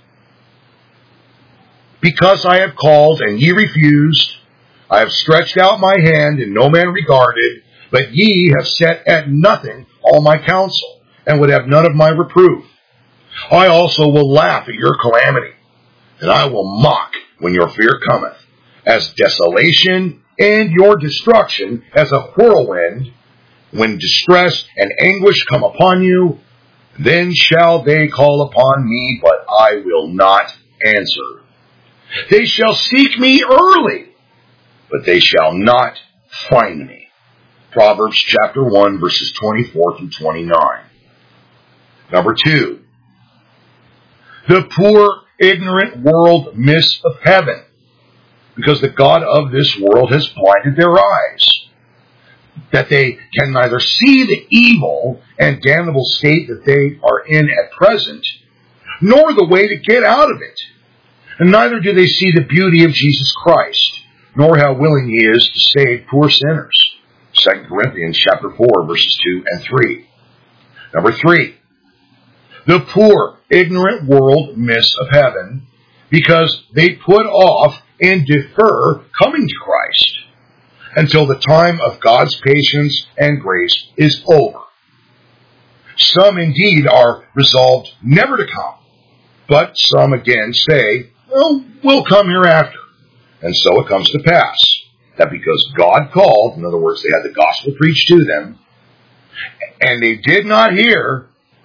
Because I have called and ye refused, I have stretched out my hand and no man regarded, but ye have set at nothing all my counsel, and would have none of my reproof. I also will laugh at your calamity, and I will mock when your fear cometh, as desolation and your destruction as a whirlwind, when distress and anguish come upon you, then shall they call upon me, but I will not answer. They shall seek me early, but they shall not find me. Proverbs chapter 1, verses 24 through 29. Number 2, the poor, ignorant world miss of heaven, because the God of this world has blinded their eyes, that they can neither see the evil and damnable state that they are in at present, nor the way to get out of it. And neither do they see the beauty of Jesus Christ, nor how willing He is to save poor sinners. 2 Corinthians chapter 4, verses 2 and 3. Number 3, the poor, ignorant world miss of heaven because they put off and defer coming to Christ until the time of God's patience and grace is over. Some indeed are resolved never to come, but some again say, well, we'll come hereafter. And so it comes to pass that because God called, in other words, they had the gospel preached to them, and they did not hear,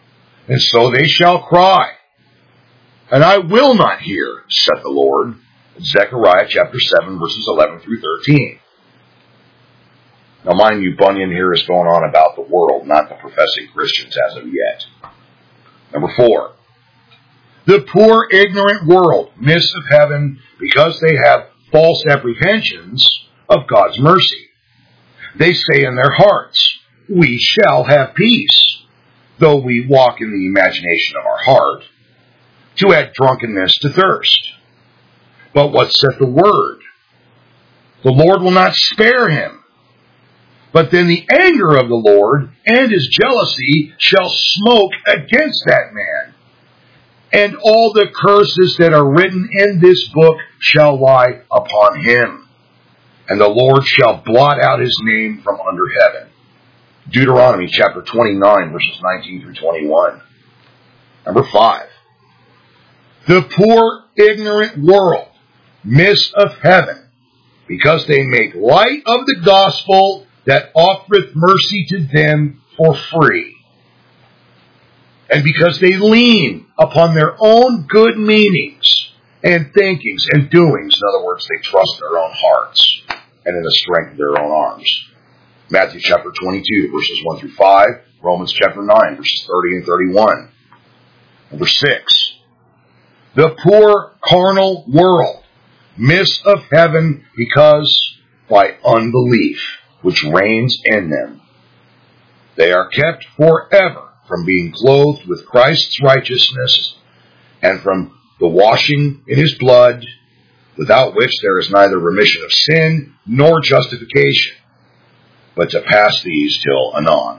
and so they shall cry, and I will not hear, saith the Lord. Zechariah chapter 7, verses 11 through 13. Now, mind you, Bunyan here is going on about the world, not the professing Christians as of yet. Number 4. The poor, ignorant world miss of heaven because they have false apprehensions of God's mercy. They say in their hearts, we shall have peace, though we walk in the imagination of our heart, to add drunkenness to thirst. But what saith the word? The Lord will not spare him. But then the anger of the Lord and his jealousy shall smoke against that man. And all the curses that are written in this book shall lie upon him. And the Lord shall blot out his name from under heaven. Deuteronomy chapter 29, verses 19 through 21. Number 5. The poor, ignorant world miss of heaven, because they make light of the gospel that offereth mercy to them for free. And because they lean upon their own good meanings and thinkings and doings, in other words, they trust their own hearts and in the strength of their own arms. Matthew chapter 22, verses 1 through 5, Romans chapter 9, verses 30 and 31. Number 6. The poor carnal world miss of heaven because by unbelief, which reigns in them, they are kept forever from being clothed with Christ's righteousness and from the washing in his blood, without which there is neither remission of sin nor justification, but to pass these till anon.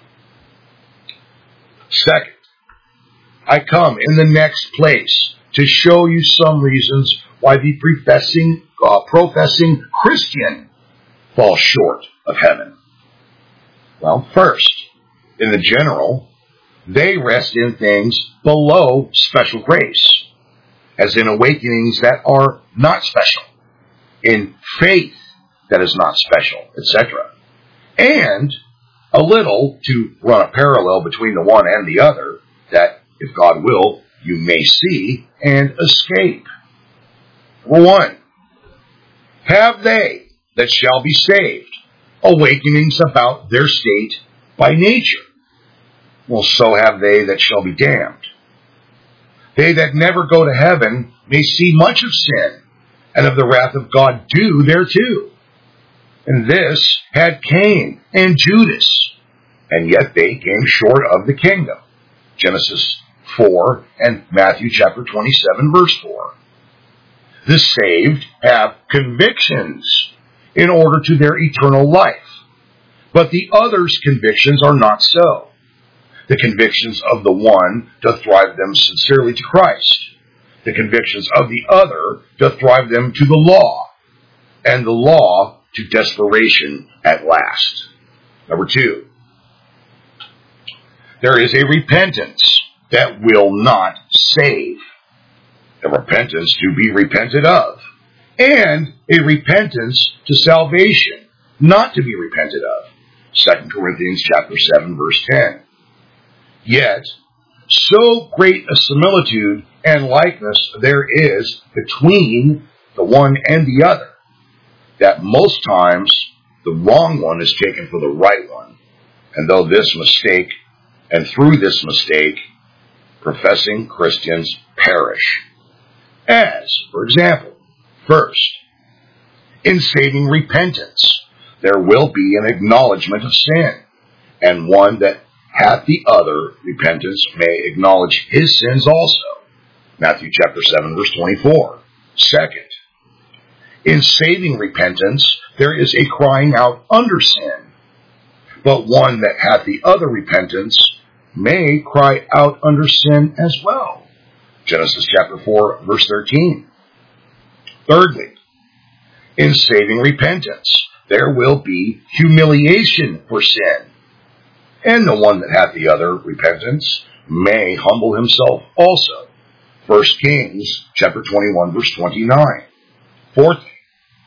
Second, I come in the next place to show you some reasons why the professing Christian falls short of heaven. Well, first, in the general, they rest in things below special grace, as in awakenings that are not special, in faith that is not special, etc. And a little, to run a parallel between the one and the other, that, if God will, you may see and escape. Number 1, have they that shall be saved awakenings about their state by nature? Well, so have they that shall be damned. They that never go to heaven may see much of sin, and of the wrath of God due thereto. And this had Cain and Judas, and yet they came short of the kingdom. Genesis 4 and Matthew chapter 27, verse 4. The saved have convictions in order to their eternal life, but the others' convictions are not so. The convictions of the one doth drive them sincerely to Christ. The convictions of the other doth drive them to the law, and the law to desperation at last. Number 2, there is a repentance that will not save. A repentance to be repented of, and a repentance to salvation, not to be repented of. 2 Corinthians chapter 7, verse 10. Yet, so great a similitude and likeness there is between the one and the other, that most times the wrong one is taken for the right one, and through this mistake, professing Christians perish. As, for example, first, in saving repentance, there will be an acknowledgement of sin, and one that hath the other repentance may acknowledge his sins also. Matthew chapter 7, verse 24. Second, in saving repentance, there is a crying out under sin, but one that hath the other repentance may cry out under sin as well. Genesis chapter 4, verse 13. Thirdly, in saving repentance, there will be humiliation for sin, and the one that hath the other repentance may humble himself also. 1 Kings chapter 21, verse 29. Fourthly,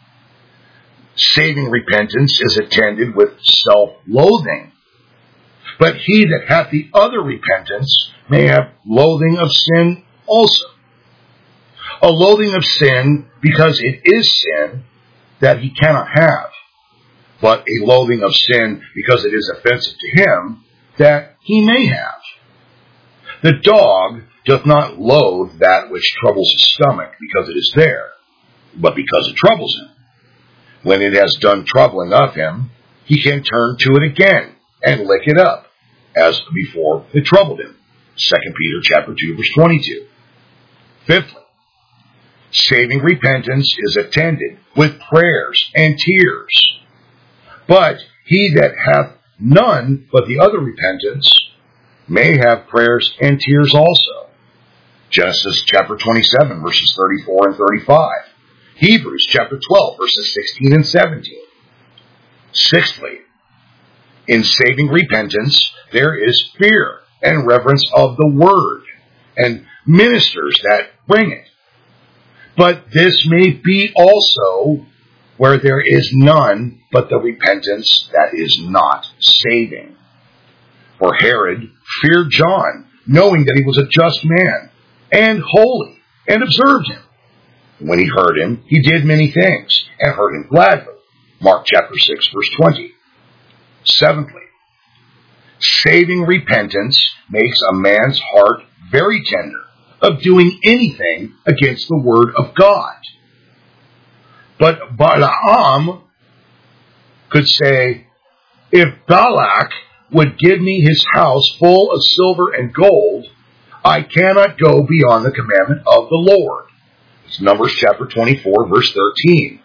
saving repentance is attended with self-loathing. But he that hath the other repentance may have loathing of sin also. A loathing of sin because it is sin that he cannot have, but a loathing of sin because it is offensive to him that he may have. The dog doth not loathe that which troubles his stomach because it is there, but because it troubles him. When it has done troubling of him, he can turn to it again and lick it up, as before it troubled him. 2 Peter chapter 2, verse 22. Fifthly, saving repentance is attended with prayers and tears. But he that hath none but the other repentance may have prayers and tears also. Genesis chapter 27, verses 34 and 35. Hebrews chapter 12, verses 16 and 17. Sixthly, in saving repentance, there is fear and reverence of the word, and ministers that bring it. But this may be also where there is none but the repentance that is not saving. For Herod feared John, knowing that he was a just man, and holy, and observed him. When he heard him, he did many things, and heard him gladly. Mark chapter 6, verse 20. Seventhly, saving repentance makes a man's heart very tender of doing anything against the word of God. But Balaam could say, if Balak would give me his house full of silver and gold, I cannot go beyond the commandment of the Lord. It's Numbers chapter 24, verse 13.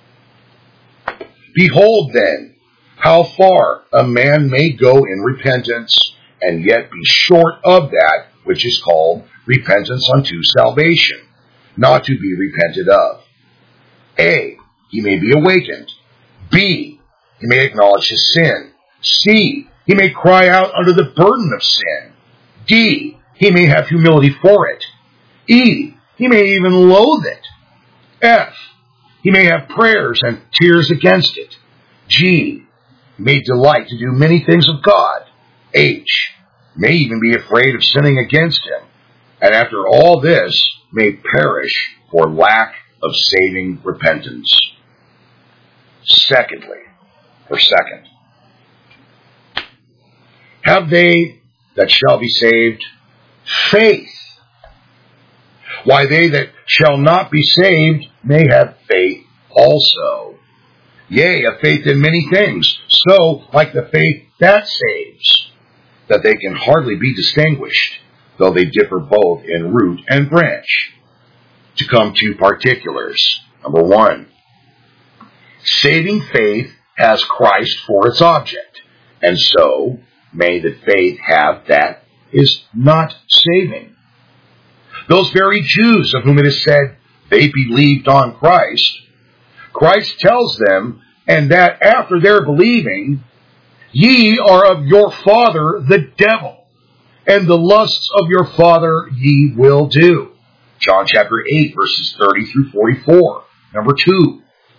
Behold then, how far a man may go in repentance, and yet be short of that which is called repentance unto salvation, not to be repented of. A, he may be awakened. B, he may acknowledge his sin. C, he may cry out under the burden of sin. D, he may have humility for it. E, he may even loathe it. F, he may have prayers and tears against it. G, he may delight to do many things of God. H, may even be afraid of sinning against him. And after all this, may perish for lack of saving repentance. Secondly, have they that shall be saved faith? Why, they that shall not be saved may have faith also. Yea, a faith in many things, so like the faith that saves, that they can hardly be distinguished, though they differ both in root and branch. To come to particulars. Number 1, saving faith has Christ for its object, and so may the faith have that is not saving. Those very Jews of whom it is said they believed on Christ, Christ tells them, and that after their believing, ye are of your father the devil, and the lusts of your father ye will do. John chapter 8, verses 30 through 44. Number 2,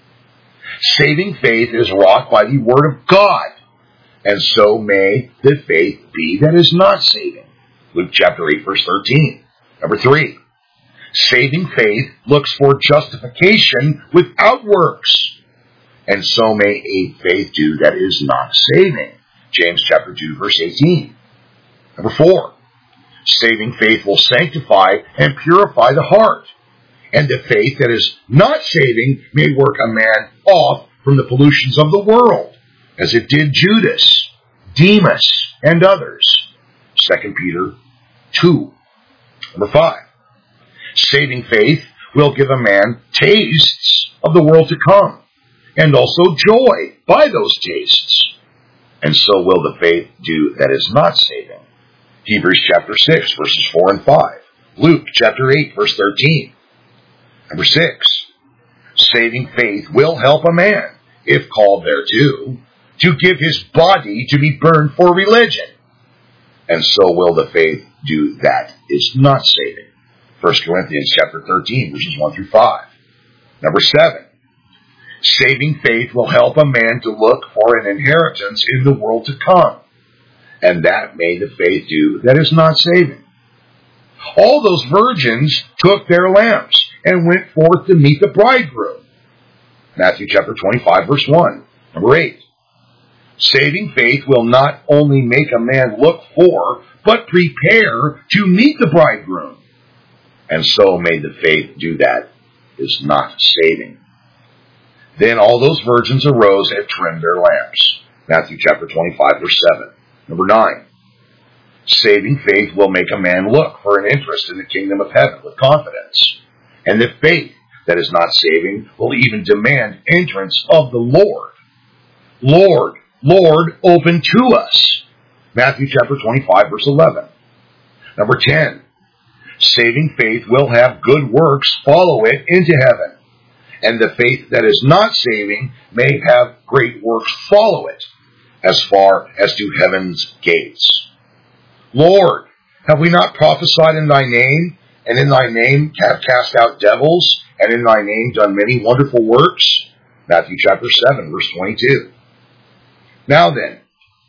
saving faith is wrought by the word of God, and so may the faith be that is not saving. Luke chapter 8, verse 13. Number 3, saving faith looks for justification without works, and so may a faith do that is not saving. James chapter 2, verse 18. Number 4, saving faith will sanctify and purify the heart, and the faith that is not saving may work a man off from the pollutions of the world, as it did Judas, Demas, and others. 2 Peter 2. Number 5, saving faith will give a man tastes of the world to come, and also joy by those tastes. And so will the faith do that is not saving. Hebrews chapter 6, verses 4 and 5. Luke chapter 8, verse 13. Number 6, saving faith will help a man, if called thereto, to give his body to be burned for religion. And so will the faith do that is not saving. 1 Corinthians chapter 13, verses 1 through 5. Number 7, saving faith will help a man to look for an inheritance in the world to come, and that may the faith do that is not saving. All those virgins took their lamps and went forth to meet the bridegroom. Matthew chapter 25, verse 1. Number 8. Saving faith will not only make a man look for, but prepare to meet the bridegroom. And so may the faith do that is not saving. Then all those virgins arose and trimmed their lamps. Matthew chapter 25, verse 7. Number 9. Saving faith will make a man look for an interest in the kingdom of heaven with confidence. And the faith that is not saving will even demand entrance of the Lord. Lord, Lord, open to us. Matthew chapter 25, verse 11. Number 10. Saving faith will have good works follow it into heaven. And the faith that is not saving may have great works follow it as far as to heaven's gates. Lord, have we not prophesied in thy name, and in thy name have cast out devils, and in thy name done many wonderful works? Matthew chapter 7, verse 22. Now then,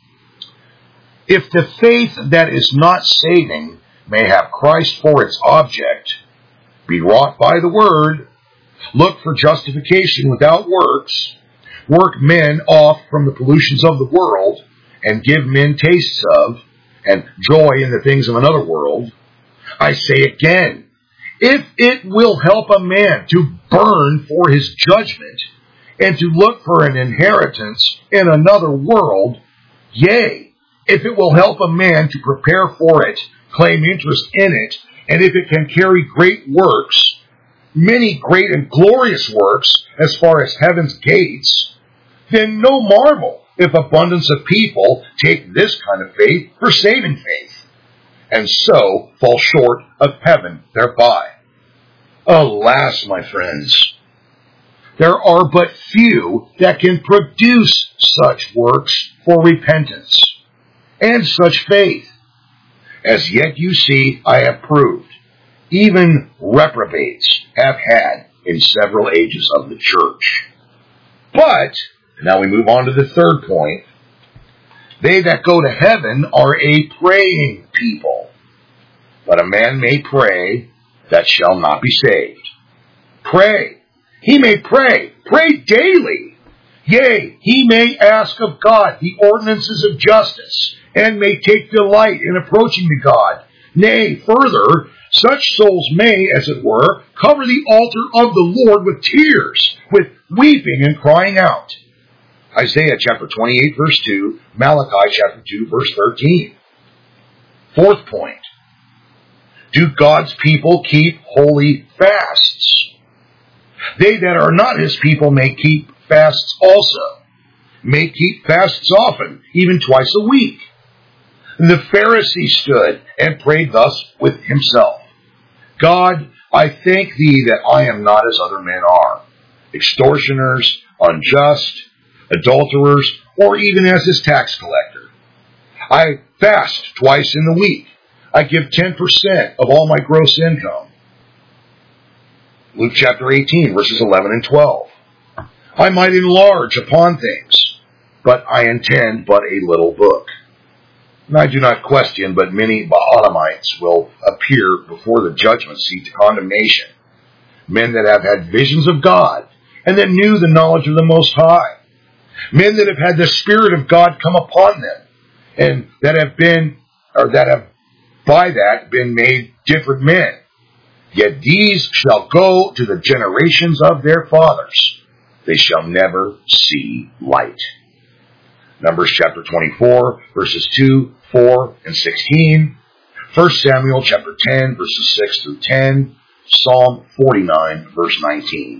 if the faith that is not saving may have Christ for its object, be wrought by the word, look for justification without works, work men off from the pollutions of the world, and give men tastes of, and joy in the things of another world, I say again, if it will help a man to burn for his judgment, and to look for an inheritance in another world, yea, if it will help a man to prepare for it, claim interest in it, and if it can carry great works, many great and glorious works, as far as heaven's gates, then no marvel if abundance of people take this kind of faith for saving faith, and so fall short of heaven thereby. Alas, my friends, there are but few that can produce such works for repentance, and such faith. As yet you see, I have proved, even reprobates have had in several ages of the church. But, now we move on to the third point, they that go to heaven are a praying people. But a man may pray that shall not be saved. Pray. He may pray. Pray daily. Yea, he may ask of God the ordinances of justice, and may take delight in approaching to God. Nay, further, such souls may, as it were, cover the altar of the Lord with tears, with weeping and crying out. Isaiah chapter 28, verse 2, Malachi chapter 2, verse 13. Fourth point. Do God's people keep holy fasts? They that are not his people may keep fasts also, may keep fasts often, even twice a week. The Pharisee stood and prayed thus with himself. God, I thank thee that I am not as other men are, extortioners, unjust, adulterers, or even as his tax collector. I fast twice in the week. I give 10% of all my gross income. Luke chapter 18, verses 11 and 12. I might enlarge upon things, but I intend but a little book. And I do not question, but many Baalamites will appear before the judgment seat to condemnation. Men that have had visions of God, and that knew the knowledge of the Most High. Men that have had the Spirit of God come upon them, and that have by that been made different men. Yet these shall go to the generations of their fathers. They shall never see light. Numbers chapter 24, verses 2, 4, and 16. 1 Samuel chapter 10, verses 6 through 10. Psalm 49, verse 19.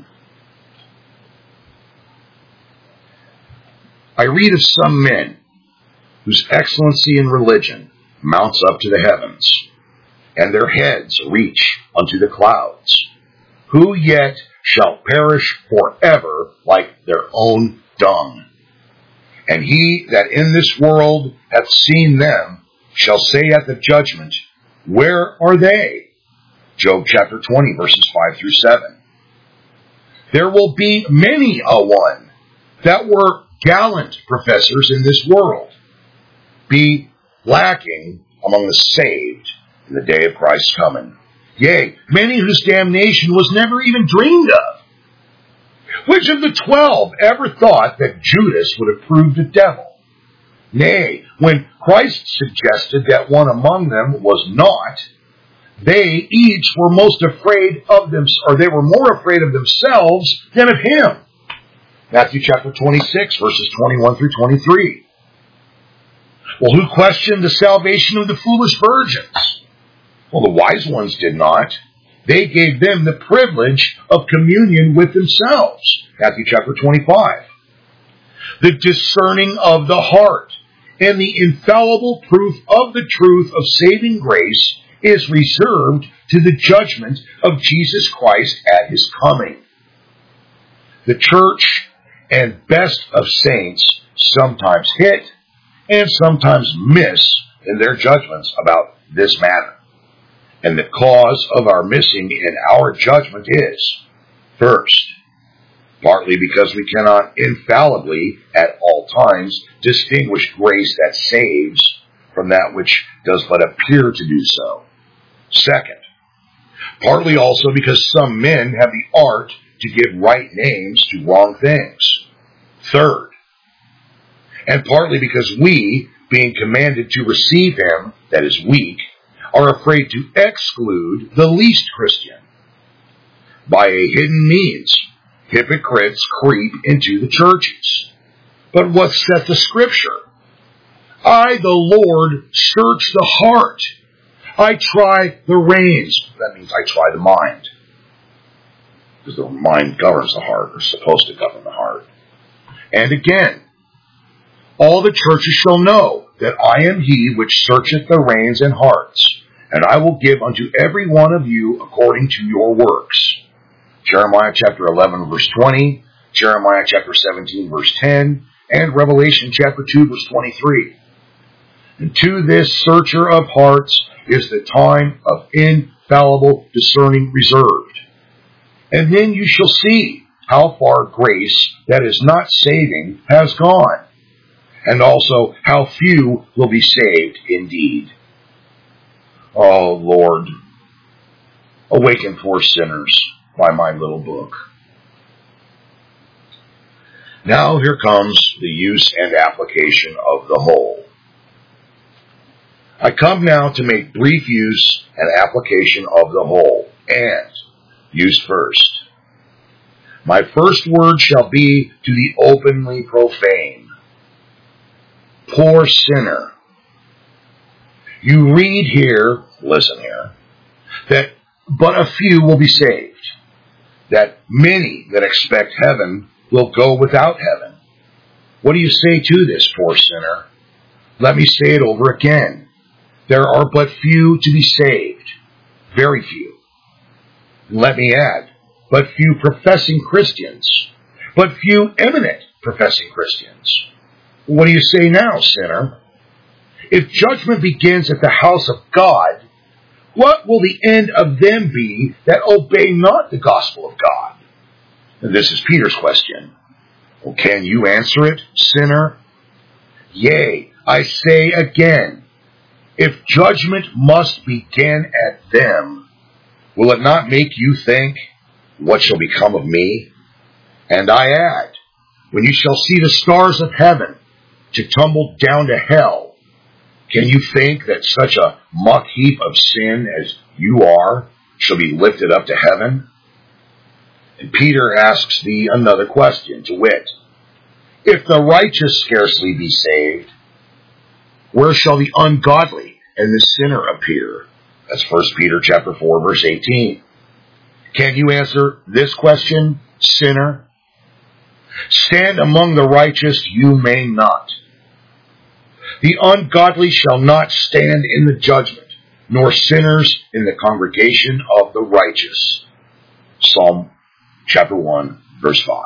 I read of some men whose excellency in religion mounts up to the heavens, and their heads reach unto the clouds, who yet shall perish forever like their own dung. And he that in this world hath seen them shall say at the judgment, Where are they? Job chapter 20, verses 5 through 7. There will be many a one that were gallant professors in this world, be lacking among the saved in the day of Christ's coming. Yea, many whose damnation was never even dreamed of. Which of the 12 ever thought that Judas would have proved a devil? Nay, when Christ suggested that one among them was not, they each were most afraid of them, or they were more afraid of themselves than of him. Matthew chapter 26, verses 21 through 23. Well, who questioned the salvation of the foolish virgins? Well, the wise ones did not. They gave them the privilege of communion with themselves. Matthew chapter 25. The discerning of the heart and the infallible proof of the truth of saving grace is reserved to the judgment of Jesus Christ at his coming. The church and best of saints sometimes hit and sometimes miss in their judgments about this matter. And the cause of our missing in our judgment is, first, partly because we cannot infallibly at all times distinguish grace that saves from that which does but appear to do so. Second, partly also because some men have the art to give right names to wrong things. Third, and partly because we, being commanded to receive him that is weak, are afraid to exclude the least Christian. By a hidden means, hypocrites creep into the churches. But what saith the Scripture? I, the Lord, search the heart. I try the reins. That means I try the mind. Because the mind governs the heart, or is supposed to govern the heart. And again, all the churches shall know that I am he which searcheth the reins and hearts, and I will give unto every one of you according to your works. Jeremiah chapter 11, verse 20, Jeremiah chapter 17, verse 10, and Revelation chapter 2, verse 23. And to this searcher of hearts is the time of infallible discerning reserved. And then you shall see how far grace that is not saving has gone, and also how few will be saved indeed. Oh, Lord, awaken poor sinners by my little book. Now here comes the use and application of the whole. I come now to make brief use and application of the whole, and use first. My first word shall be to the openly profane. Poor sinner. You read here, listen here, that but a few will be saved, that many that expect heaven will go without heaven. What do you say to this, poor sinner? Let me say it over again. There are but few to be saved, very few. And let me add, but few professing Christians, but few eminent professing Christians. What do you say now, sinner? If judgment begins at the house of God, what will the end of them be that obey not the gospel of God? And this is Peter's question. Well, can you answer it, sinner? Yea, I say again, if judgment must begin at them, will it not make you think, what shall become of me? And I add, when you shall see the stars of heaven to tumble down to hell, can you think that such a muck heap of sin as you are shall be lifted up to heaven? And Peter asks thee another question, to wit, if the righteous scarcely be saved, where shall the ungodly and the sinner appear? That's 1 Peter chapter 4, verse 18. Can you answer this question, sinner? Stand among the righteous you may not. The ungodly shall not stand in the judgment, nor sinners in the congregation of the righteous. Psalm chapter 1, verse 5.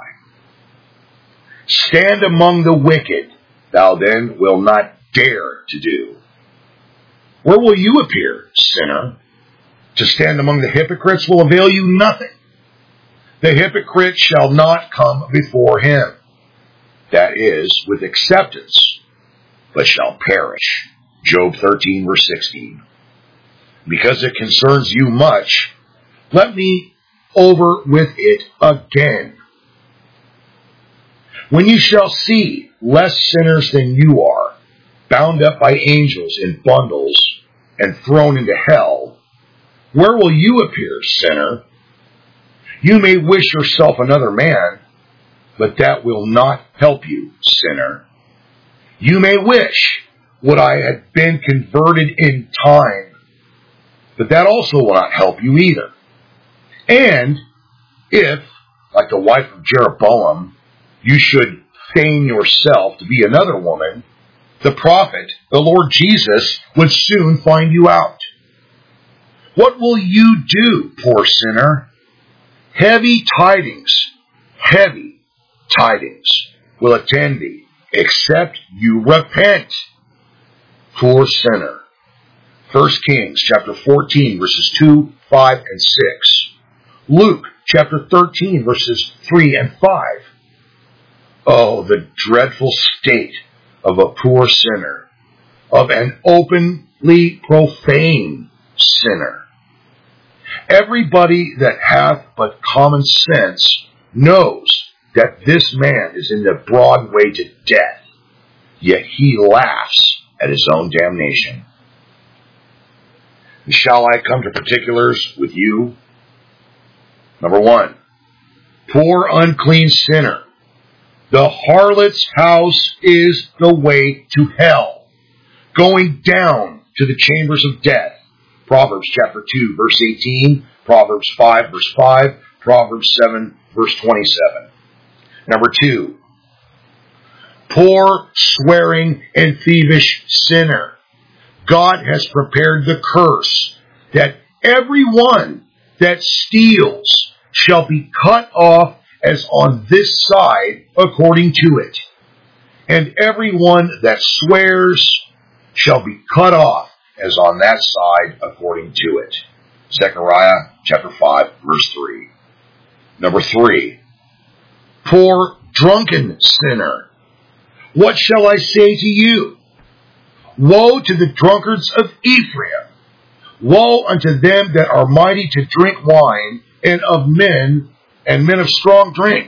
Stand among the wicked, thou then will not dare to do. Where will you appear, sinner? To stand among the hypocrites will avail you nothing. The hypocrite shall not come before him, that is, with acceptance, but shall perish Job 13, verse 16. Because it concerns you much, let me over with it again. When you shall see less sinners than you are, bound up by angels in bundles and thrown into hell, where will you appear, sinner? You may wish yourself another man, but that will not help you, sinner. You may wish, would I had been converted in time, but that also will not help you either. And if, like the wife of Jeroboam, you should feign yourself to be another woman, the prophet, the Lord Jesus, would soon find you out. What will you do, poor sinner? Heavy tidings will attend thee, except you repent. Poor sinner. 1 Kings chapter 14, verses 2, 5, and 6. Luke chapter 13, verses 3 and 5. Oh, the dreadful state of a poor sinner, of an openly profane sinner. Everybody that hath but common sense knows that this man is in the broad way to death, yet he laughs at his own damnation. And shall I come to particulars with you? Number 1, poor unclean sinner. The harlot's house is the way to hell, going down to the chambers of death. Proverbs chapter 2, verse 18, Proverbs 5, verse 5, Proverbs 7, verse 27. Number 2, poor, swearing, and thievish sinner. God has prepared the curse that everyone that steals shall be cut off as on this side according to it, and everyone that swears shall be cut off as on that side according to it. Zechariah chapter 5, verse 3. Number 3, poor drunken sinner. What shall I say to you? Woe to the drunkards of Ephraim! Woe unto them that are mighty to drink wine, and of men of strong drink.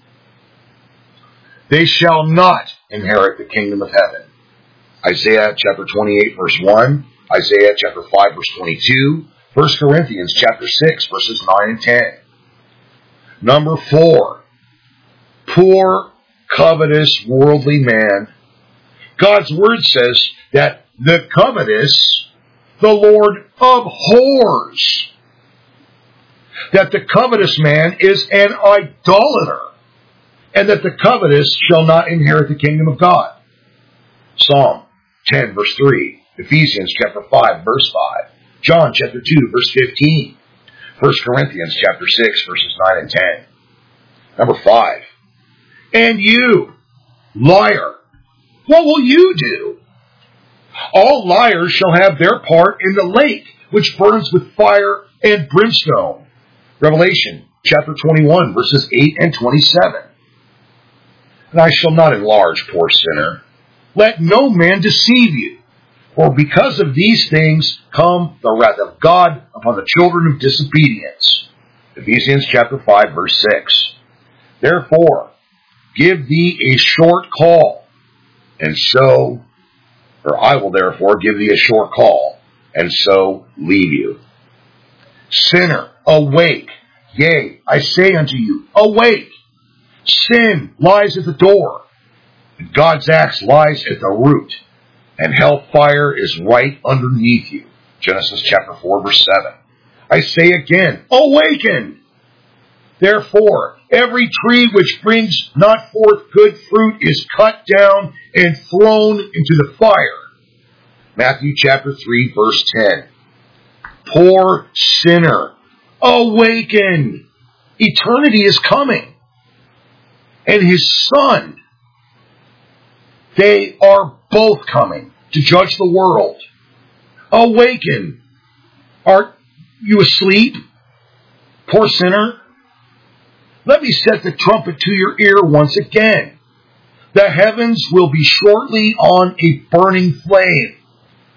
They shall not inherit the kingdom of heaven. Isaiah chapter 28, verse 1, Isaiah chapter 5, verse 22, 1 Corinthians chapter 6, verses 9 and 10. Number 4, poor, covetous, worldly man. God's word says that the covetous, the Lord abhors. That the covetous man is an idolater, and that the covetous shall not inherit the kingdom of God. Psalm 10, verse 3, Ephesians chapter 5, verse 5, John chapter 2, verse 15, 1 Corinthians chapter 6, verses 9 and 10. Number 5, and you, liar, what will you do? All liars shall have their part in the lake, which burns with fire and brimstone. Revelation chapter 21, verses 8 and 27. And I shall not enlarge, poor sinner. Let no man deceive you. For because of these things come the wrath of God upon the children of disobedience. Ephesians chapter 5, verse 6. Therefore, give thee a short call, and so, or I will therefore give thee a short call, and so leave you. Sinner, awake. Yea, I say unto you, awake. Sin lies at the door, and God's axe lies at the root, and hellfire is right underneath you. Genesis chapter 4, verse 7. I say again, awaken. Therefore, every tree which brings not forth good fruit is cut down and thrown into the fire. Matthew chapter 3, verse 10. Poor sinner, awaken. Eternity is coming. And his son, they are both coming to judge the world. Awaken. Are you asleep, poor sinner? Let me set the trumpet to your ear once again. The heavens will be shortly on a burning flame.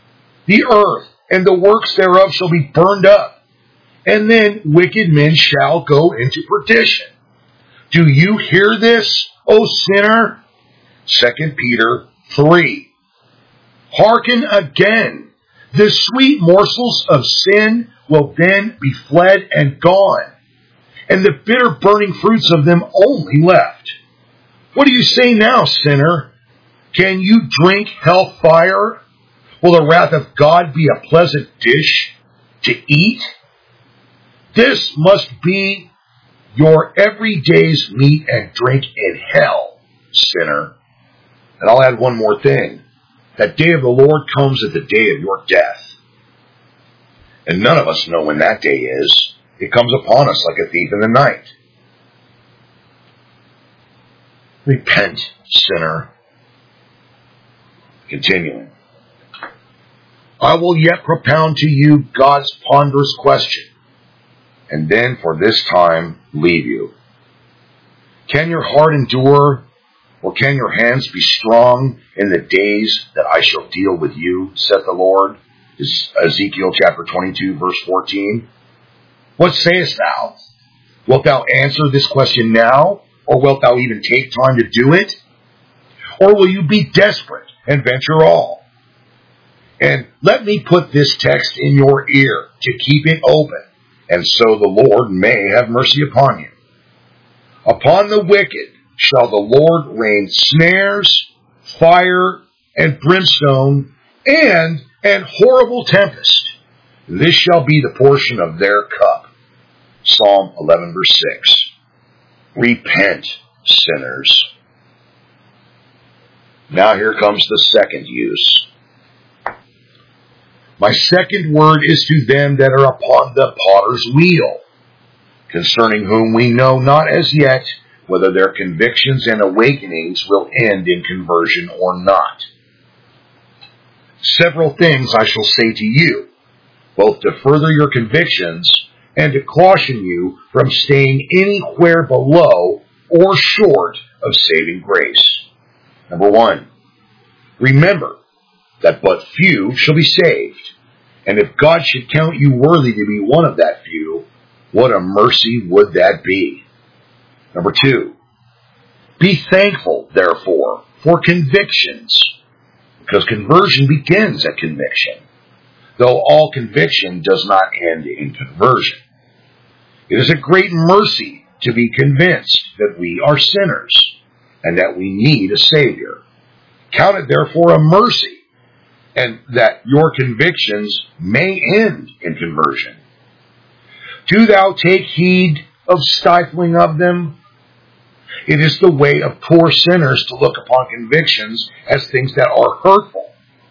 The earth and the works thereof shall be burned up, and then wicked men shall go into perdition. Do you hear this, O sinner? 2 Peter 3. Hearken again. The sweet morsels of sin will then be fled and gone, and the bitter burning fruits of them only left. What do you say now, sinner? Can you drink hell fire? Will the wrath of God be a pleasant dish to eat? This must be your every day's meat and drink in hell, sinner. And I'll add one more thing. That day of the Lord comes at the day of your death. And none of us know when that day is. It comes upon us like a thief in the night. Repent, sinner. Continuing. I will yet propound to you God's ponderous question, and then for this time leave you. Can your heart endure, or can your hands be strong in the days that I shall deal with you, saith the Lord? Is Ezekiel chapter 22, verse 14. What sayest thou? Wilt thou answer this question now, or wilt thou even take time to do it? Or will you be desperate and venture all? And let me put this text in your ear to keep it open, and so the Lord may have mercy upon you. Upon the wicked shall the Lord rain snares, fire, and brimstone, and an horrible tempest. This shall be the portion of their cup. Psalm 11, verse 6. Repent, sinners. Now here comes the second use. My second word is to them that are upon the potter's wheel, concerning whom we know not as yet whether their convictions and awakenings will end in conversion or not. Several things I shall say to you, both to further your convictions and to caution you from staying anywhere below or short of saving grace. Number 1, remember that but few shall be saved. And if God should count you worthy to be one of that few, what a mercy would that be? Number 2, be thankful, therefore, for convictions, because conversion begins at conviction, though all conviction does not end in conversion. It is a great mercy to be convinced that we are sinners and that we need a Savior. Count it therefore a mercy, and that your convictions may end in conversion. Do thou take heed of stifling of them? It is the way of poor sinners to look upon convictions as things that are hurtful,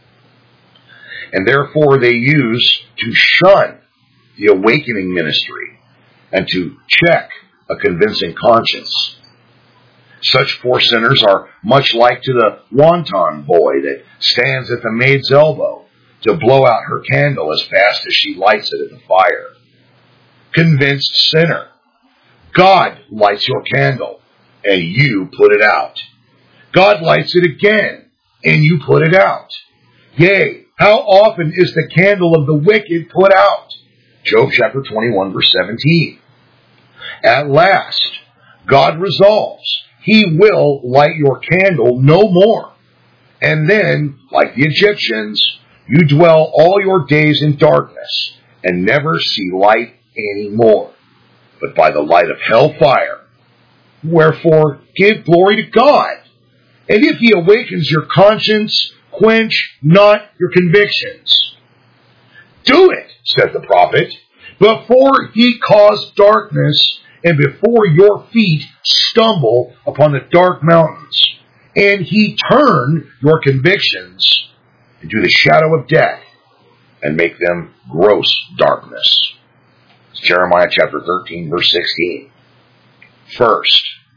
and therefore they use to shun the awakening ministry and to check a convincing conscience. Such poor sinners are much like to the wanton boy that stands at the maid's elbow to blow out her candle as fast as she lights it at the fire. Convinced sinner, God lights your candle, and you put it out. God lights it again, and you put it out. Yea, how often is the candle of the wicked put out? Job chapter 21, verse 17. At last, God resolves He will light your candle no more. And then, like the Egyptians, you dwell all your days in darkness and never see light any more, but by the light of hellfire. Wherefore, give glory to God. And if He awakens your conscience, quench not your convictions. Do it, said the prophet, before He cause darkness and before your feet stumble upon the dark mountains, and He turn your convictions into the shadow of death and make them gross darkness. It's Jeremiah chapter 13, verse 16. First,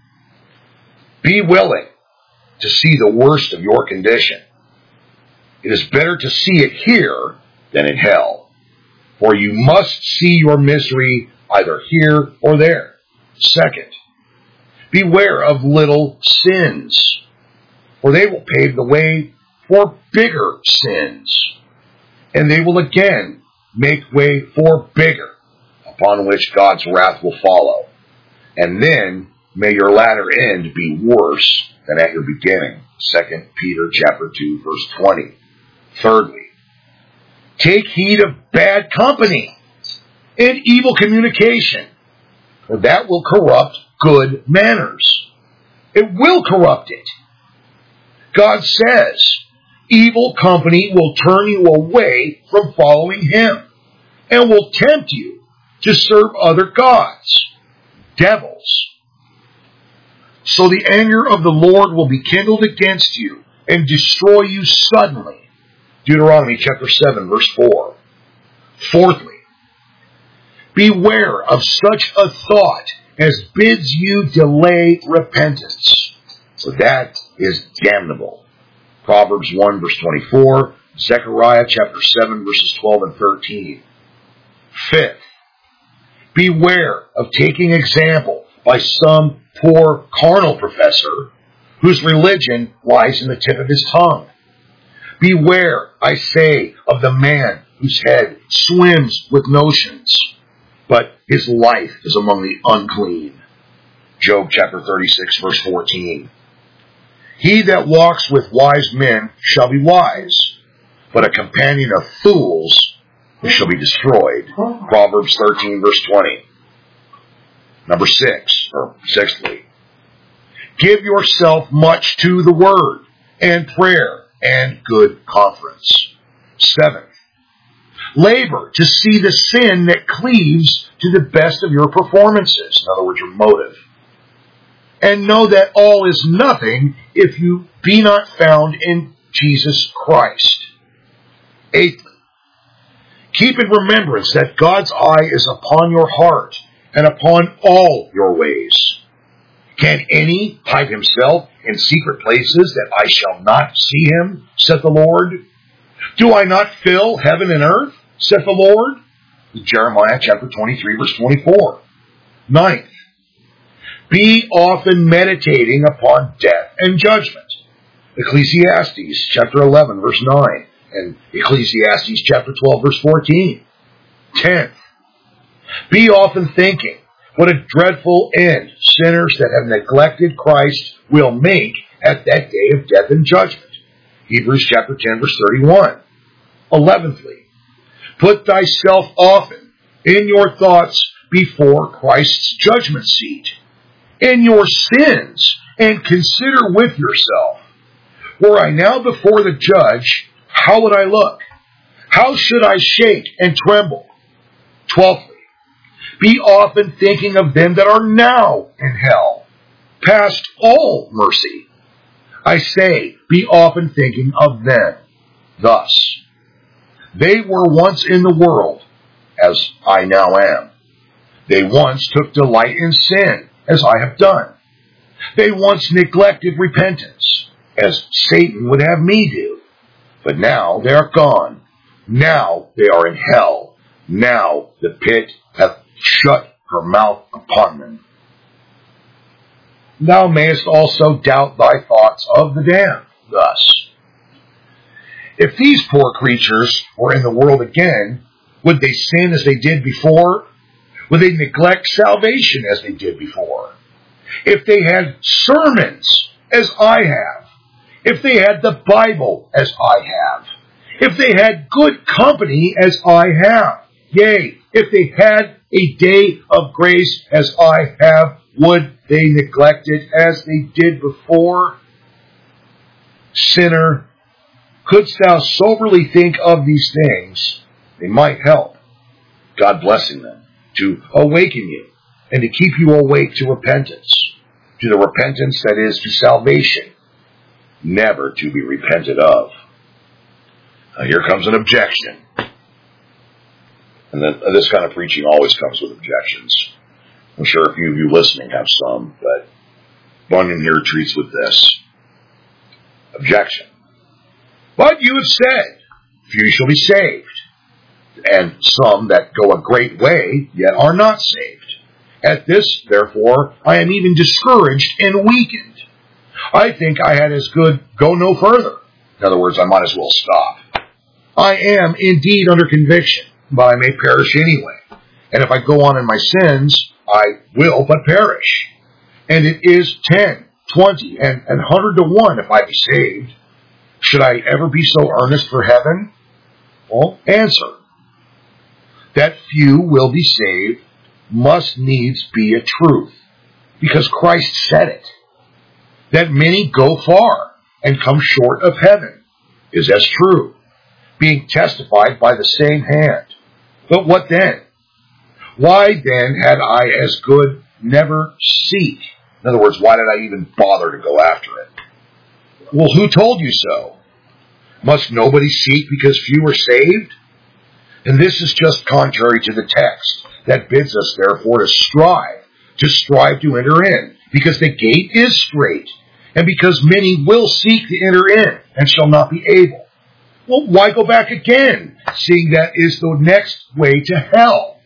be willing to see the worst of your condition. It is better to see it here than in hell, for you must see your misery either here or there. Second, beware of little sins, for they will pave the way for bigger sins. and they will again make way for bigger, upon which God's wrath will follow. And then may your latter end be worse than at your beginning. 2 Peter chapter 2, verse 20. Thirdly, take heed of bad company and evil communication, for that will corrupt good manners. It will corrupt it. God says, evil company will turn you away from following Him and will tempt you to serve other gods, devils. So the anger of the Lord will be kindled against you and destroy you suddenly. Deuteronomy chapter 7, verse 4. Fourthly, beware of such a thought as bids you delay repentance, for that is damnable. Proverbs 1, verse 24, Zechariah chapter 7, verses 12 and 13. Fifth, beware of taking example by some poor carnal professor whose religion lies in the tip of his tongue. Beware, I say, of the man whose head swims with notions, but his life is among the unclean. Job chapter 36, verse 14. He that walks with wise men shall be wise, but a companion of fools shall be destroyed. Proverbs 13, verse 20. Number sixthly, give yourself much to the word and prayer and good conference. Seventh, labor to see the sin that cleaves to the best of your performances. In other words, your motive. And know that all is nothing if you be not found in Jesus Christ. Eighthly, keep in remembrance that God's eye is upon your heart and upon all your ways. Can any hide himself in secret places that I shall not see him, saith the Lord? Do I not fill heaven and earth, saith the Lord? Jeremiah chapter 23, verse 24. Ninth, be often meditating upon death and judgment. Ecclesiastes chapter 11, verse 9, and Ecclesiastes chapter 12, verse 14. 10th, be often thinking what a dreadful end sinners that have neglected Christ will make at that day of death and judgment. Hebrews chapter 10, verse 31. 11thly, put thyself often in your thoughts before Christ's judgment seat, in your sins, and consider with yourself, were I now before the judge, how would I look? How should I shake and tremble? 12thly, be often thinking of them that are now in hell, past all mercy. I say, be often thinking of them. Thus, they were once in the world, as I now am. They once took delight in sin, as I have done. They once neglected repentance, as Satan would have me do. But now they are gone. Now they are in hell. Now the pit hath shut her mouth upon them. Thou mayest also doubt thy thoughts of the damned. Thus, if these poor creatures were in the world again, would they sin as they did before? Would they neglect salvation as they did before? If they had sermons as I have, if they had the Bible as I have, if they had good company as I have, yea, if they had a day of grace as I have, would they neglect it as they did before? Sinner, couldst thou soberly think of these things, they might help, God blessing them, to awaken you and to keep you awake to repentance, to the repentance that is to salvation, never to be repented of. Now here comes an objection. And then this kind of preaching always comes with objections. I'm sure a few of you listening have some, but Bunyan here treats with this. Objection. But you have said, few shall be saved, and some that go a great way, yet are not saved. At this, therefore, I am even discouraged and weakened. I think I had as good go no further. In other words, I might as well stop. I am indeed under conviction, but I may perish anyway. And if I go on in my sins, I will but perish. And it is 10, 20, and 100 to 1 if I be saved. Should I ever be so earnest for heaven? Well, answer. That few will be saved must needs be a truth, because Christ said it. That many go far and come short of heaven is as true, being testified by the same hand. But what then? Why then had I as good never seek? In other words, why did I even bother to go after it? Well, who told you so? Must nobody seek because few are saved? And this is just contrary to the text that bids us, therefore, to strive to enter in, because the gate is strait, and because many will seek to enter in and shall not be able. Well, why go back again, seeing that is the next way to hell?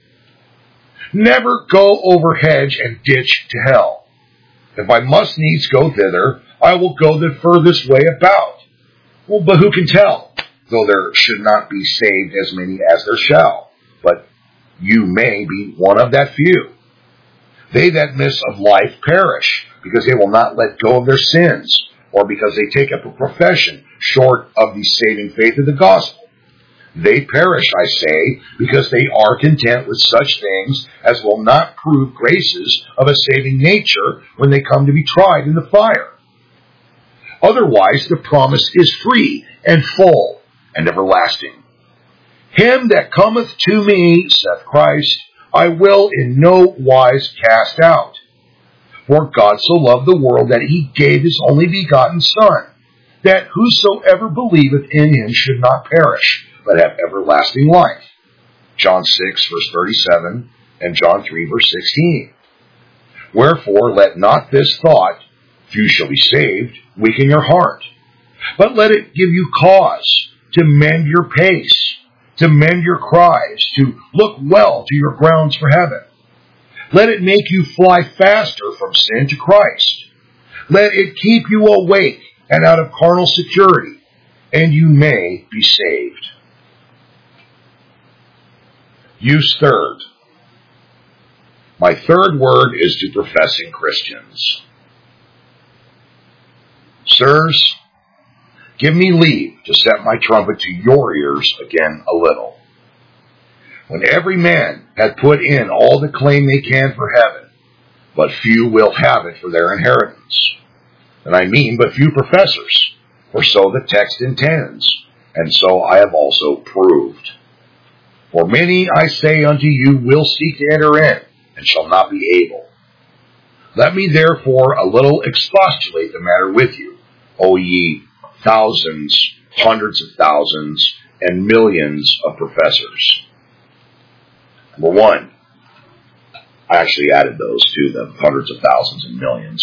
Never go over hedge and ditch to hell. If I must needs go thither, I will go the furthest way about. Well, but who can tell? Though there should not be saved as many as there shall. But you may be one of that few. They that miss of life perish, because they will not let go of their sins, or because they take up a profession short of the saving faith of the gospel. They perish, I say, because they are content with such things as will not prove graces of a saving nature when they come to be tried in the fire. Otherwise, the promise is free and full and everlasting. Him that cometh to me, saith Christ, I will in no wise cast out. For God so loved the world that he gave his only begotten Son, that whosoever believeth in him should not perish, but have everlasting life. John 6, verse 37, and John 3, verse 16. Wherefore, let not this thought, few shall be saved, weaken your heart, but let it give you cause to mend your pace, to mend your cries, to look well to your grounds for heaven. Let it make you fly faster from sin to Christ. Let it keep you awake and out of carnal security, and you may be saved. Use third. My third word is to professing Christians. Sirs, give me leave to set my trumpet to your ears again a little. When every man hath put in all the claim they can for heaven, but few will have it for their inheritance. And I mean but few professors, for so the text intends, and so I have also proved. For many, I say unto you, will seek to enter in, and shall not be able. Let me therefore a little expostulate the matter with you, O ye thousands, hundreds of thousands, and millions of professors. Number one, I actually added those to the hundreds of thousands and millions.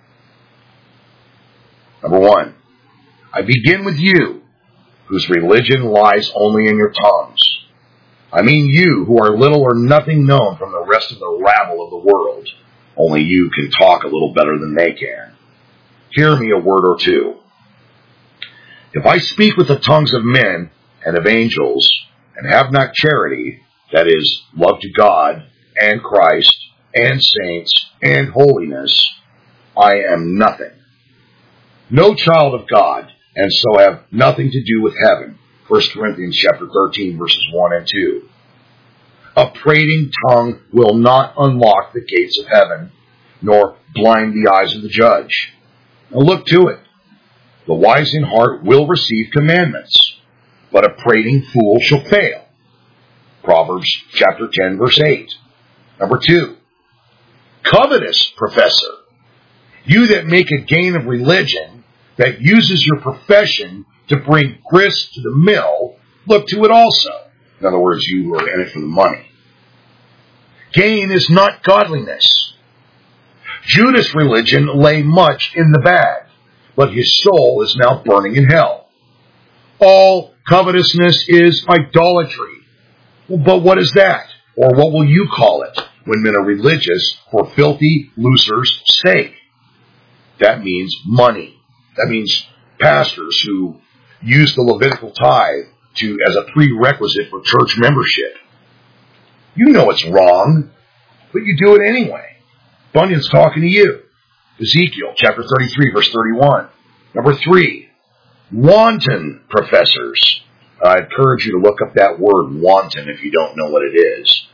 Number one, I begin with you, whose religion lies only in your tongues. I mean you, who are little or nothing known from the rest of the rabble of the world. Only you can talk a little better than they can. Hear me a word or two. If I speak with the tongues of men and of angels, and have not charity, that is, love to God, and Christ, and saints, and holiness, I am nothing. No child of God, and so have nothing to do with heaven. 1 Corinthians chapter 13, verses 1 and 2. A prating tongue will not unlock the gates of heaven, nor blind the eyes of the judge. Now look to it. The wise in heart will receive commandments, but a prating fool shall fail. Proverbs chapter 10, verse 8. Number 2. Covetous professor. You that make a gain of religion, that uses your profession to bring grist to the mill, look to it also. In other words, you are in it for the money. Gain is not godliness. Judas' religion lay much in the bag, but his soul is now burning in hell. All covetousness is idolatry. Well, but what is that? Or what will you call it when men are religious for filthy lucre's sake? That means money. That means pastors who use the Levitical tithe as a prerequisite for church membership. You know it's wrong, but you do it anyway. Bunyan's talking to you. Ezekiel chapter 33, verse 31. Number 3, wanton professors. I encourage you to look up that word, wanton, if you don't know what it is.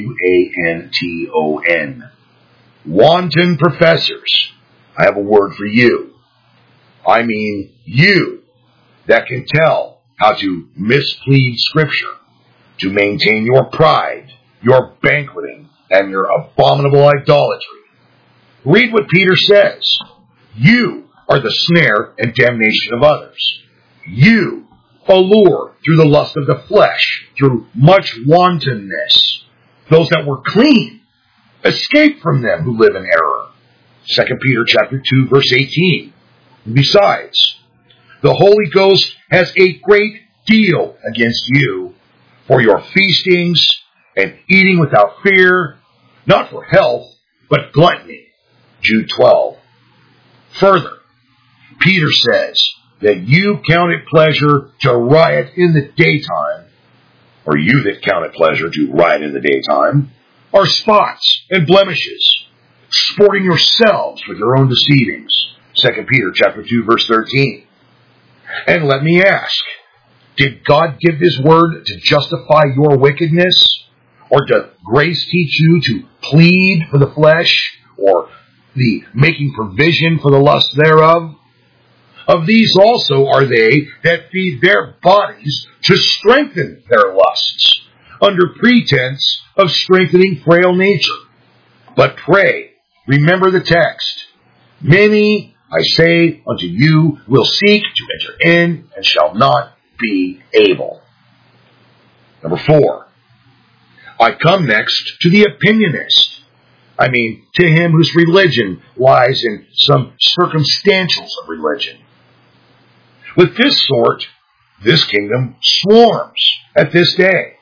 W-A-N-T-O-N. Wanton professors. I have a word for you. I mean you that can tell how to misplead Scripture, to maintain your pride, your banqueting, and your abominable idolatry. Read what Peter says. You are the snare and damnation of others. You allure through the lust of the flesh, through much wantonness. Those that were clean, escape from them who live in error. 2 Peter chapter 2, verse 18. And besides, the Holy Ghost has a great deal against you for your feastings and eating without fear, not for health, but gluttony. Jude 12. Further, Peter says that you count it pleasure to riot in the daytime, or you that count it pleasure to riot in the daytime, are spots and blemishes, sporting yourselves with your own deceivings. 2 Peter chapter 2, verse 13. And let me ask, did God give His word to justify your wickedness? Or does grace teach you to plead for the flesh, or the making provision for the lust thereof? Of these also are they that feed their bodies to strengthen their lusts, under pretense of strengthening frail nature. But pray, remember the text. Many, I say unto you, will seek to enter in, and shall not be able. Number 4. I come next to the opinionist. I mean, to him whose religion lies in some circumstantials of religion. With this sort, this kingdom swarms at this day.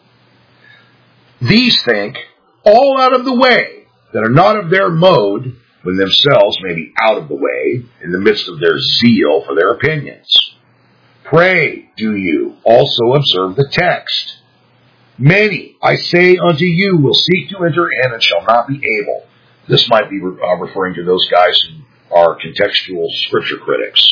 These think, all out of the way, that are not of their mode, when themselves may be out of the way, in the midst of their zeal for their opinions. Pray, do you also observe the text. Many, I say unto you, will seek to enter in and shall not be able. This might be referring to those guys who are contextual scripture critics.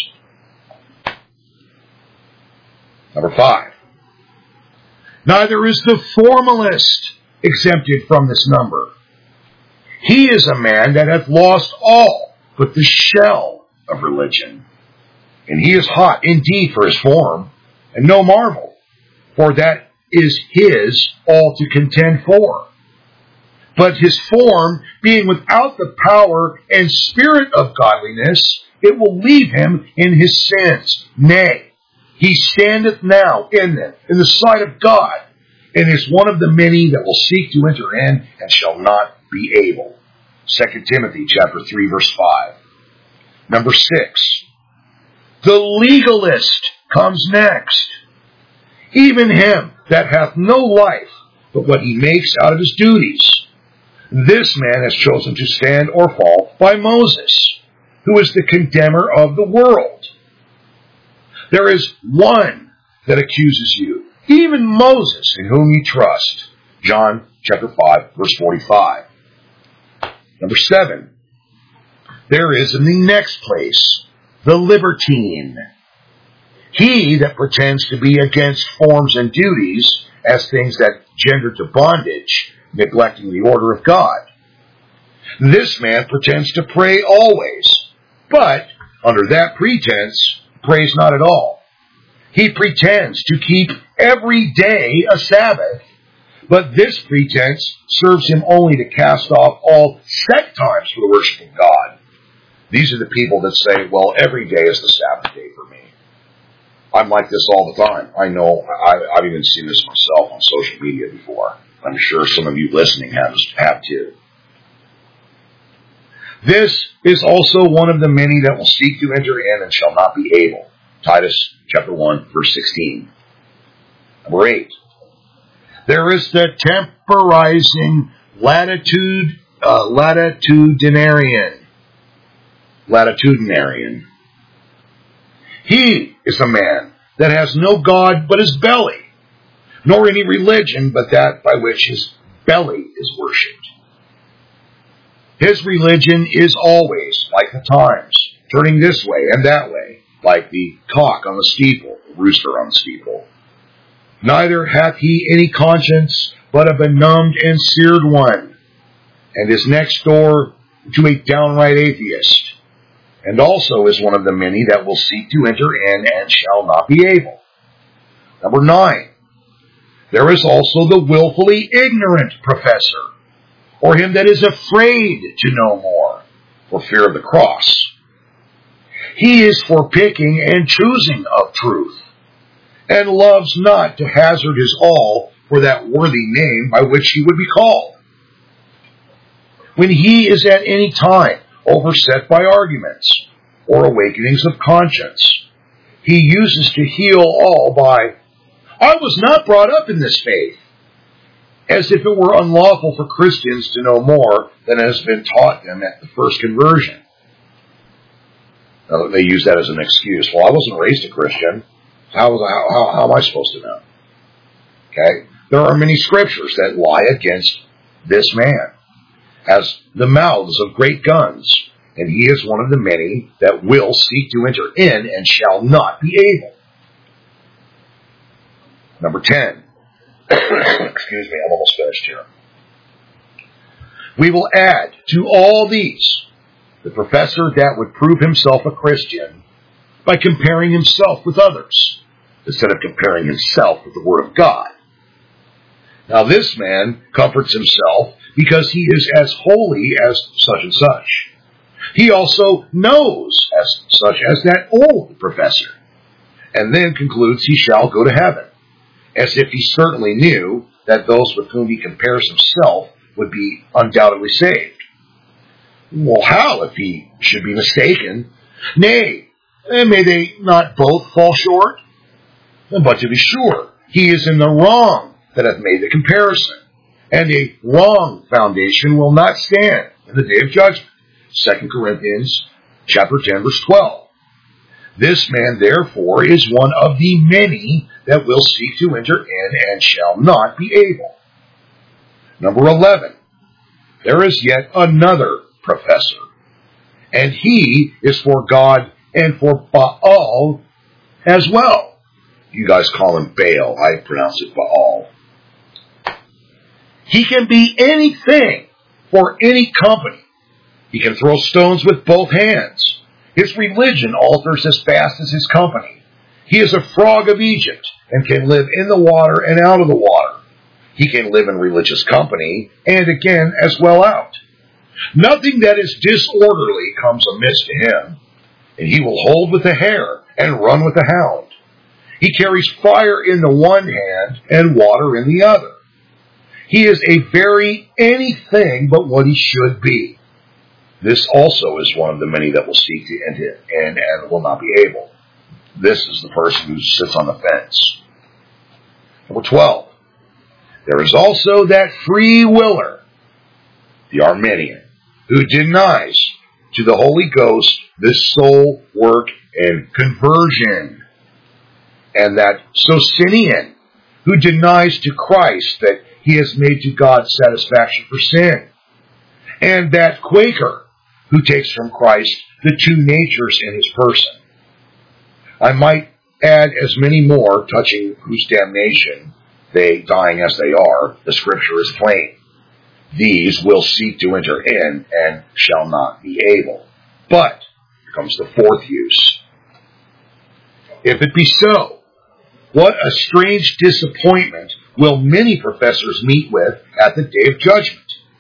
Number 5. Neither is the formalist exempted from this number. He is a man that hath lost all but the shell of religion. And he is hot indeed for his form, and no marvel, for that is his all to contend for. But his form, being without the power and spirit of godliness, it will leave him in his sins. Nay, he standeth now in them, in the sight of God, and is one of the many that will seek to enter in, and shall not be able. 2 Timothy chapter 3, verse 5. Number 6. The legalist comes next. Even him that hath no life, but what he makes out of his duties. This man has chosen to stand or fall by Moses, who is the condemner of the world. There is one that accuses you, even Moses, in whom you trust. John chapter 5, verse 45. Number 7. There is in the next place the libertine. He that pretends to be against forms and duties as things that gender to bondage, neglecting the order of God. This man pretends to pray always, but under that pretense prays not at all. He pretends to keep every day a Sabbath, but this pretense serves him only to cast off all set times for the worship of God. These are the people that say, well, every day is the Sabbath day for me. I'm like this all the time. I know, I've even seen this myself on social media before. I'm sure some of you listening have too. This is also one of the many that will seek to enter in and shall not be able. Titus chapter 1, verse 16. Number 8. There is the temporizing latitudinarian. He is a man that has no God but his belly, nor any religion but that by which his belly is worshipped. His religion is always, like the times, turning this way and that way, like the cock on the steeple, the rooster on the steeple. Neither hath he any conscience, but a benumbed and seared one, and is next door to a downright atheist, and also is one of the many that will seek to enter in and shall not be able. Number 9. There is also the willfully ignorant professor, or him that is afraid to know more, for fear of the cross. He is for picking and choosing of truth, and loves not to hazard his all for that worthy name by which he would be called. When he is at any time overset by arguments or awakenings of conscience, he uses to heal all by, I was not brought up in this faith, as if it were unlawful for Christians to know more than has been taught them at the first conversion. Now, they use that as an excuse. Well, I wasn't raised a Christian. How am I supposed to know? Okay? There are many scriptures that lie against this man as the mouths of great guns, and he is one of the many that will seek to enter in and shall not be able. Number 10. Excuse me, I'm almost finished here. We will add to all these the professor that would prove himself a Christian by comparing himself with others, instead of comparing himself with the Word of God. Now this man comforts himself because he is as holy as such and such. He also knows as such as that old professor, and then concludes he shall go to heaven, as if he certainly knew that those with whom he compares himself would be undoubtedly saved. Well, how if he should be mistaken? Nay, may they not both fall short? But to be sure, he is in the wrong that hath made the comparison, and a wrong foundation will not stand in the day of judgment. 2 Corinthians chapter 10, verse 12. This man, therefore, is one of the many that will seek to enter in and shall not be able. Number 11. There is yet another professor, and he is for God and for Baal as well. You guys call him Baal. I pronounce it Baal. He can be anything for any company. He can throw stones with both hands. His religion alters as fast as his company. He is a frog of Egypt and can live in the water and out of the water. He can live in religious company and again as well out. Nothing that is disorderly comes amiss to him, and he will hold with the hare and run with the hound. He carries fire in the one hand and water in the other. He is a very anything but what he should be. This also is one of the many that will seek to enter in and will not be able. This is the person who sits on the fence. Number 12. There is also that free willer, the Arminian, who denies to the Holy Ghost this soul work and conversion, and that Socinian, who denies to Christ that he has made to God satisfaction for sin, and that Quaker, who takes from Christ the two natures in his person. I might add as many more touching whose damnation, they dying as they are, the Scripture is plain. These will seek to enter in and shall not be able. But, here comes the fourth use. If it be so, what a strange disappointment will many professors meet with at the day of judgment.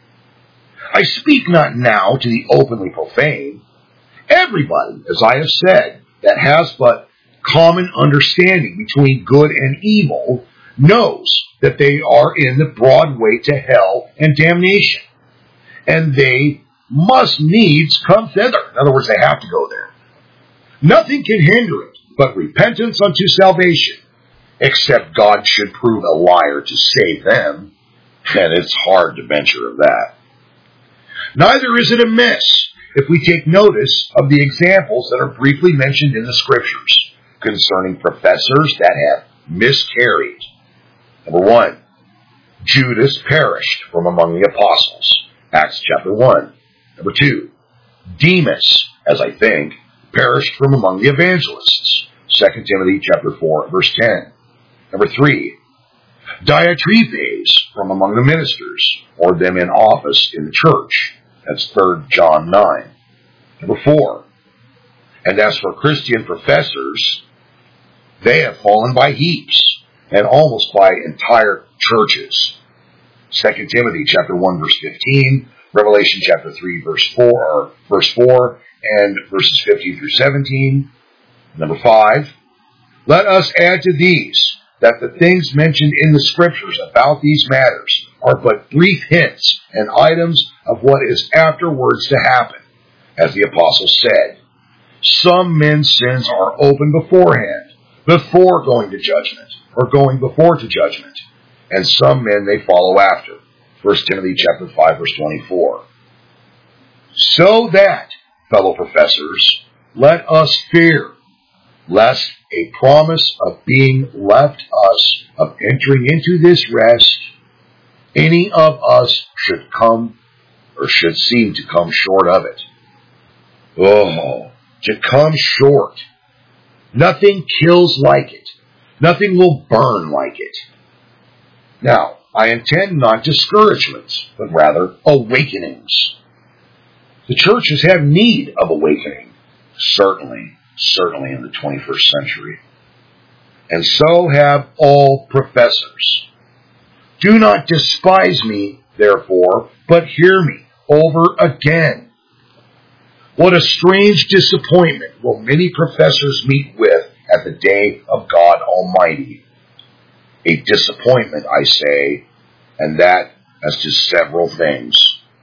I speak not now to the openly profane. Everybody, as I have said, that has but common understanding between good and evil knows that they are in the broad way to hell and damnation, and they must needs come thither. In other words, they have to go there. Nothing can hinder it but repentance unto salvation, except God should prove a liar to save them, and it's hard to venture of that. Neither is it amiss if we take notice of the examples that are briefly mentioned in the Scriptures concerning professors that have miscarried. Number 1, Judas perished from among the apostles. Acts chapter 1. Number 2, Demas, as I think, perished from among the evangelists. 2 Timothy chapter 4, verse 10. Number 3, Diotrephes from among the ministers, or them in office in the church. That's 3 John 9. Number 4, and as for Christian professors, they have fallen by heaps, and almost by entire churches. 2 Timothy chapter 1, verse 15, Revelation chapter 3, verse 4, and verses 15 through 17. Number 5, let us add to these that the things mentioned in the Scriptures about these matters are but brief hints and items of what is afterwards to happen. As the apostle said, some men's sins are open beforehand, before going to judgment, or going before to judgment, and some men they follow after. 1 Timothy chapter 5, verse 24. So that, fellow professors, let us fear, lest a promise of being left us of entering into this rest, any of us should come, or should seem to come short of it. Oh, to come short. Nothing kills like it. Nothing will burn like it. Now, I intend not discouragements, but rather awakenings. The church has had need of awakening, certainly in the 21st century. And so have all professors. Do not despise me, therefore, but hear me over again. What a strange disappointment will many professors meet with at the day of God Almighty. A disappointment, I say, and that as to several things.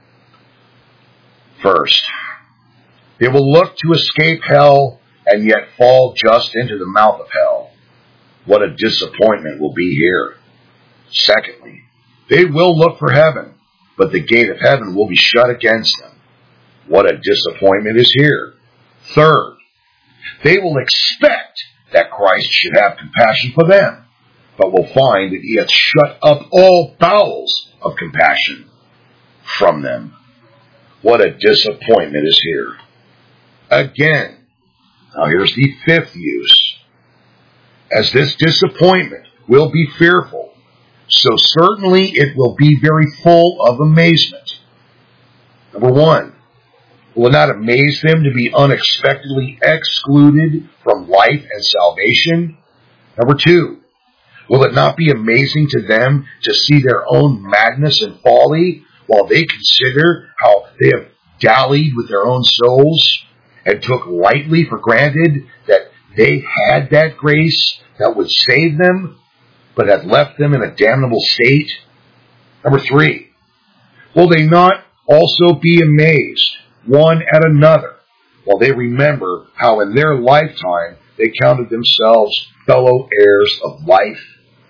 First, they will look to escape hell and yet fall just into the mouth of hell. What a disappointment will be here. Secondly, they will look for heaven, but the gate of heaven will be shut against them. What a disappointment is here. Third, they will expect that Christ should have compassion for them, but will find that he hath shut up all bowels of compassion from them. What a disappointment is here. Again, now here's the fifth use. As this disappointment will be fearful, so certainly it will be very full of amazement. Number 1, will it not amaze them to be unexpectedly excluded from life and salvation? Number 2, will it not be amazing to them to see their own madness and folly while they consider how they have dallied with their own souls and took lightly for granted that they had that grace that would save them, but had left them in a damnable state? Number 3, will they not also be amazed one at another while they remember how in their lifetime they counted themselves fellow heirs of life?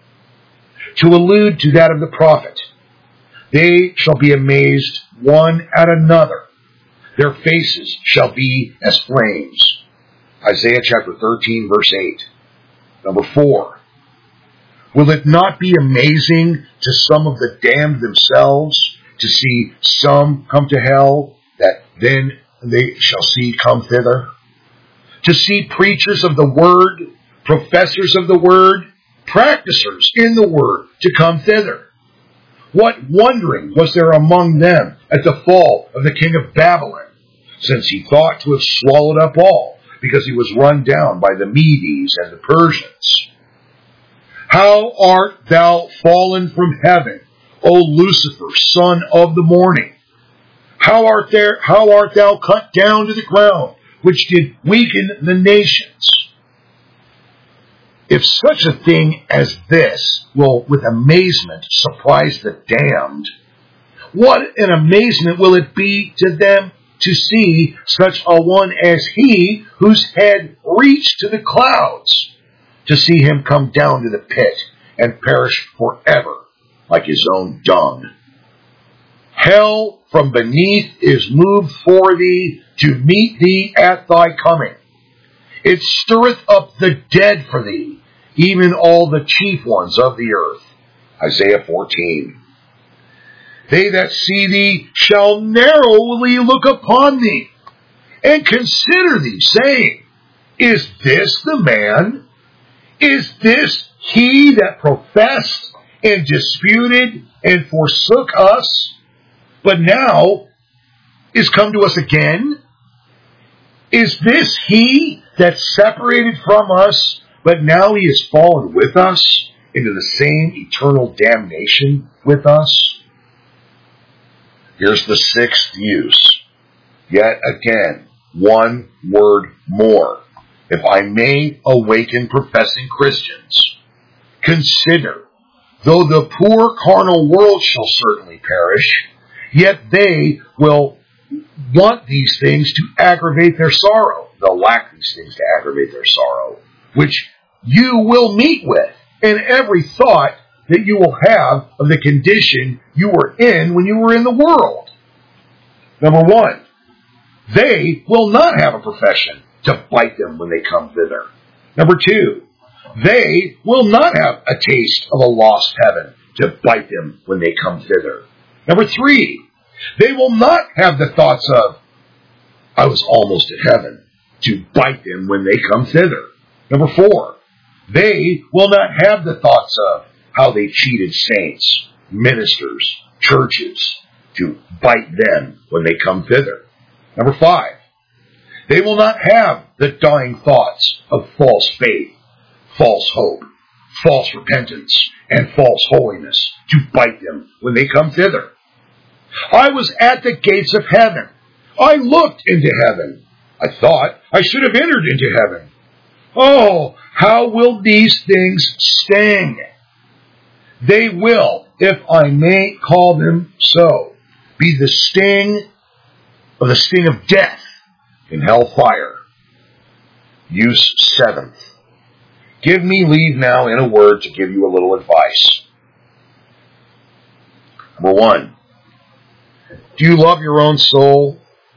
To allude to that of the prophet, they shall be amazed one at another. Their faces shall be as flames. Isaiah chapter 13, verse 8. Number 4, will it not be amazing to some of the damned themselves to see some come to hell that then they shall see come thither? To see preachers of the word, professors of the word, practicers in the word to come thither? What wondering was there among them at the fall of the king of Babylon, since he thought to have swallowed up all, because he was run down by the Medes and the Persians? How art thou fallen from heaven, O Lucifer, son of the morning? How art thou cut down to the ground, which did weaken the nations? If such a thing as this will with amazement surprise the damned, what an amazement will it be to them to see such a one as he whose head reached to the clouds, to see him come down to the pit and perish forever like his own dung. Hell from beneath is moved for thee to meet thee at thy coming. It stirreth up the dead for thee, even all the chief ones of the earth. Isaiah 14. They that see thee shall narrowly look upon thee, and consider thee, saying, Is this the man? Is this he that professed and disputed and forsook us, but now is come to us again? Is this he that separated from us, but now he is fallen with us into the same eternal damnation with us? Here's the sixth use. Yet again, one word more. If I may awaken professing Christians, consider, though the poor carnal world shall certainly perish, yet they will want these things to aggravate their sorrow. They'll lack these things to aggravate their sorrow, which you will meet with in every thought that you will have of the condition you were in when you were in the world. Number one, they will not have a profession to bite them when they come thither. Number two, they will not have a taste of a lost heaven to bite them when they come thither. Number three, they will not have the thoughts of, I was almost at heaven, to bite them when they come thither. Number four, they will not have the thoughts of how they cheated saints, ministers, churches, to bite them when they come thither. Number five, they will not have the dying thoughts of false faith, false hope, false repentance, and false holiness to bite them when they come thither. I was at the gates of heaven. I looked into heaven. I thought I should have entered into heaven. Oh, how will these things sting? They will, if I may call them so, be the sting of death in hellfire. Use seventh. Give me leave now in a word to give you a little advice. Number one, do you love your own soul?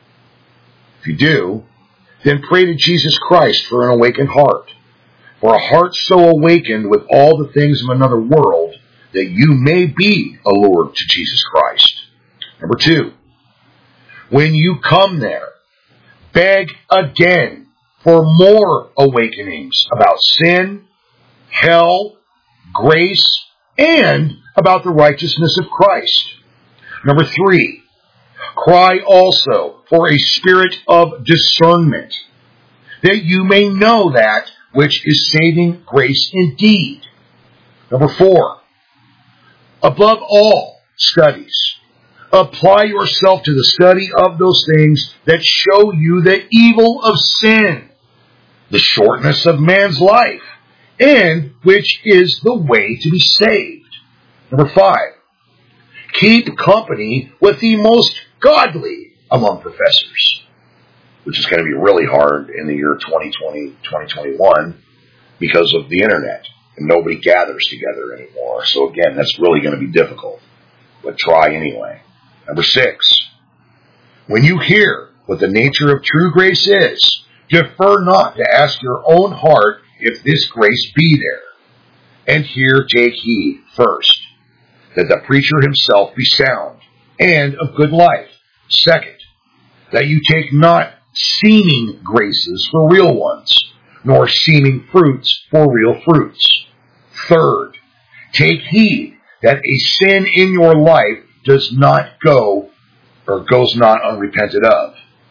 If you do, then pray to Jesus Christ for an awakened heart. For a heart so awakened with all the things of another world that you may be allured to Jesus Christ. Number two, when you come there, beg again for more awakenings about sin, hell, grace, and about the righteousness of Christ. Number three, cry also for a spirit of discernment, that you may know that which is saving grace indeed. Number four, above all studies, apply yourself to the study of those things that show you the evil of sin, the shortness of man's life, and which is the way to be saved. Number five, keep company with the most godly among professors, which is going to be really hard in the year 2020, 2021 because of the internet, and nobody gathers together anymore. So again, that's really going to be difficult, but try anyway. Number six, when you hear what the nature of true grace is, defer not to ask your own heart if this grace be there. And here take heed, first, that the preacher himself be sound and of good life. Second, that you take not seeming graces for real ones, nor seeming fruits for real fruits. Third, take heed that a sin in your life does not go or goes not unrepented of.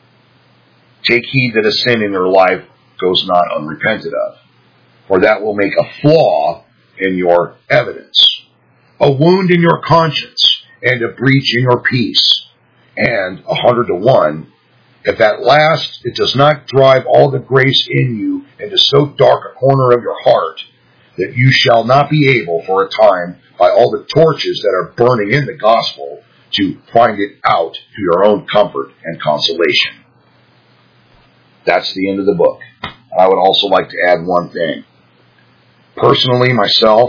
Take heed that a sin in your life goes not unrepented of, for that will make a flaw in your evidence, a wound in your conscience, and a breach in your peace. And 100 to 1, if at last it does not drive all the grace in you into so dark a corner of your heart that you shall not be able for a time by all the torches that are burning in the gospel to find it out to your own comfort and consolation. That's the end of the book. I would also like to add one thing. Personally, myself,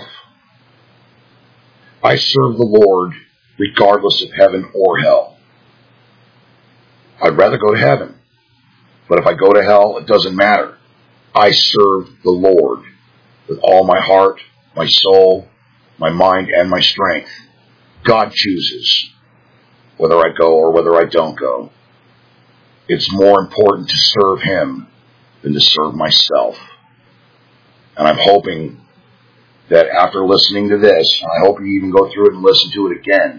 I serve the Lord regardless of heaven or hell. I'd rather go to heaven. But if I go to hell, it doesn't matter. I serve the Lord with all my heart, my soul, my mind, and my strength. God chooses whether I go or whether I don't go. It's more important to serve Him than to serve myself. And I'm hoping that after listening to this, and I hope you even go through it and listen to it again,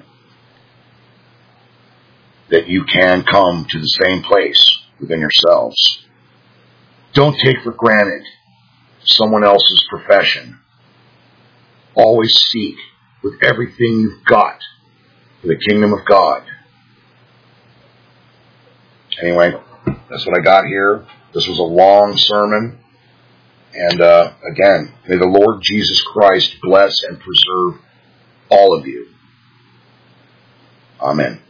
that you can come to the same place within yourselves. Don't take for granted someone else's profession. Always seek with everything you've got for the kingdom of God. Anyway, that's what I got here. This was a long sermon. And again, may the Lord Jesus Christ bless and preserve all of you. Amen.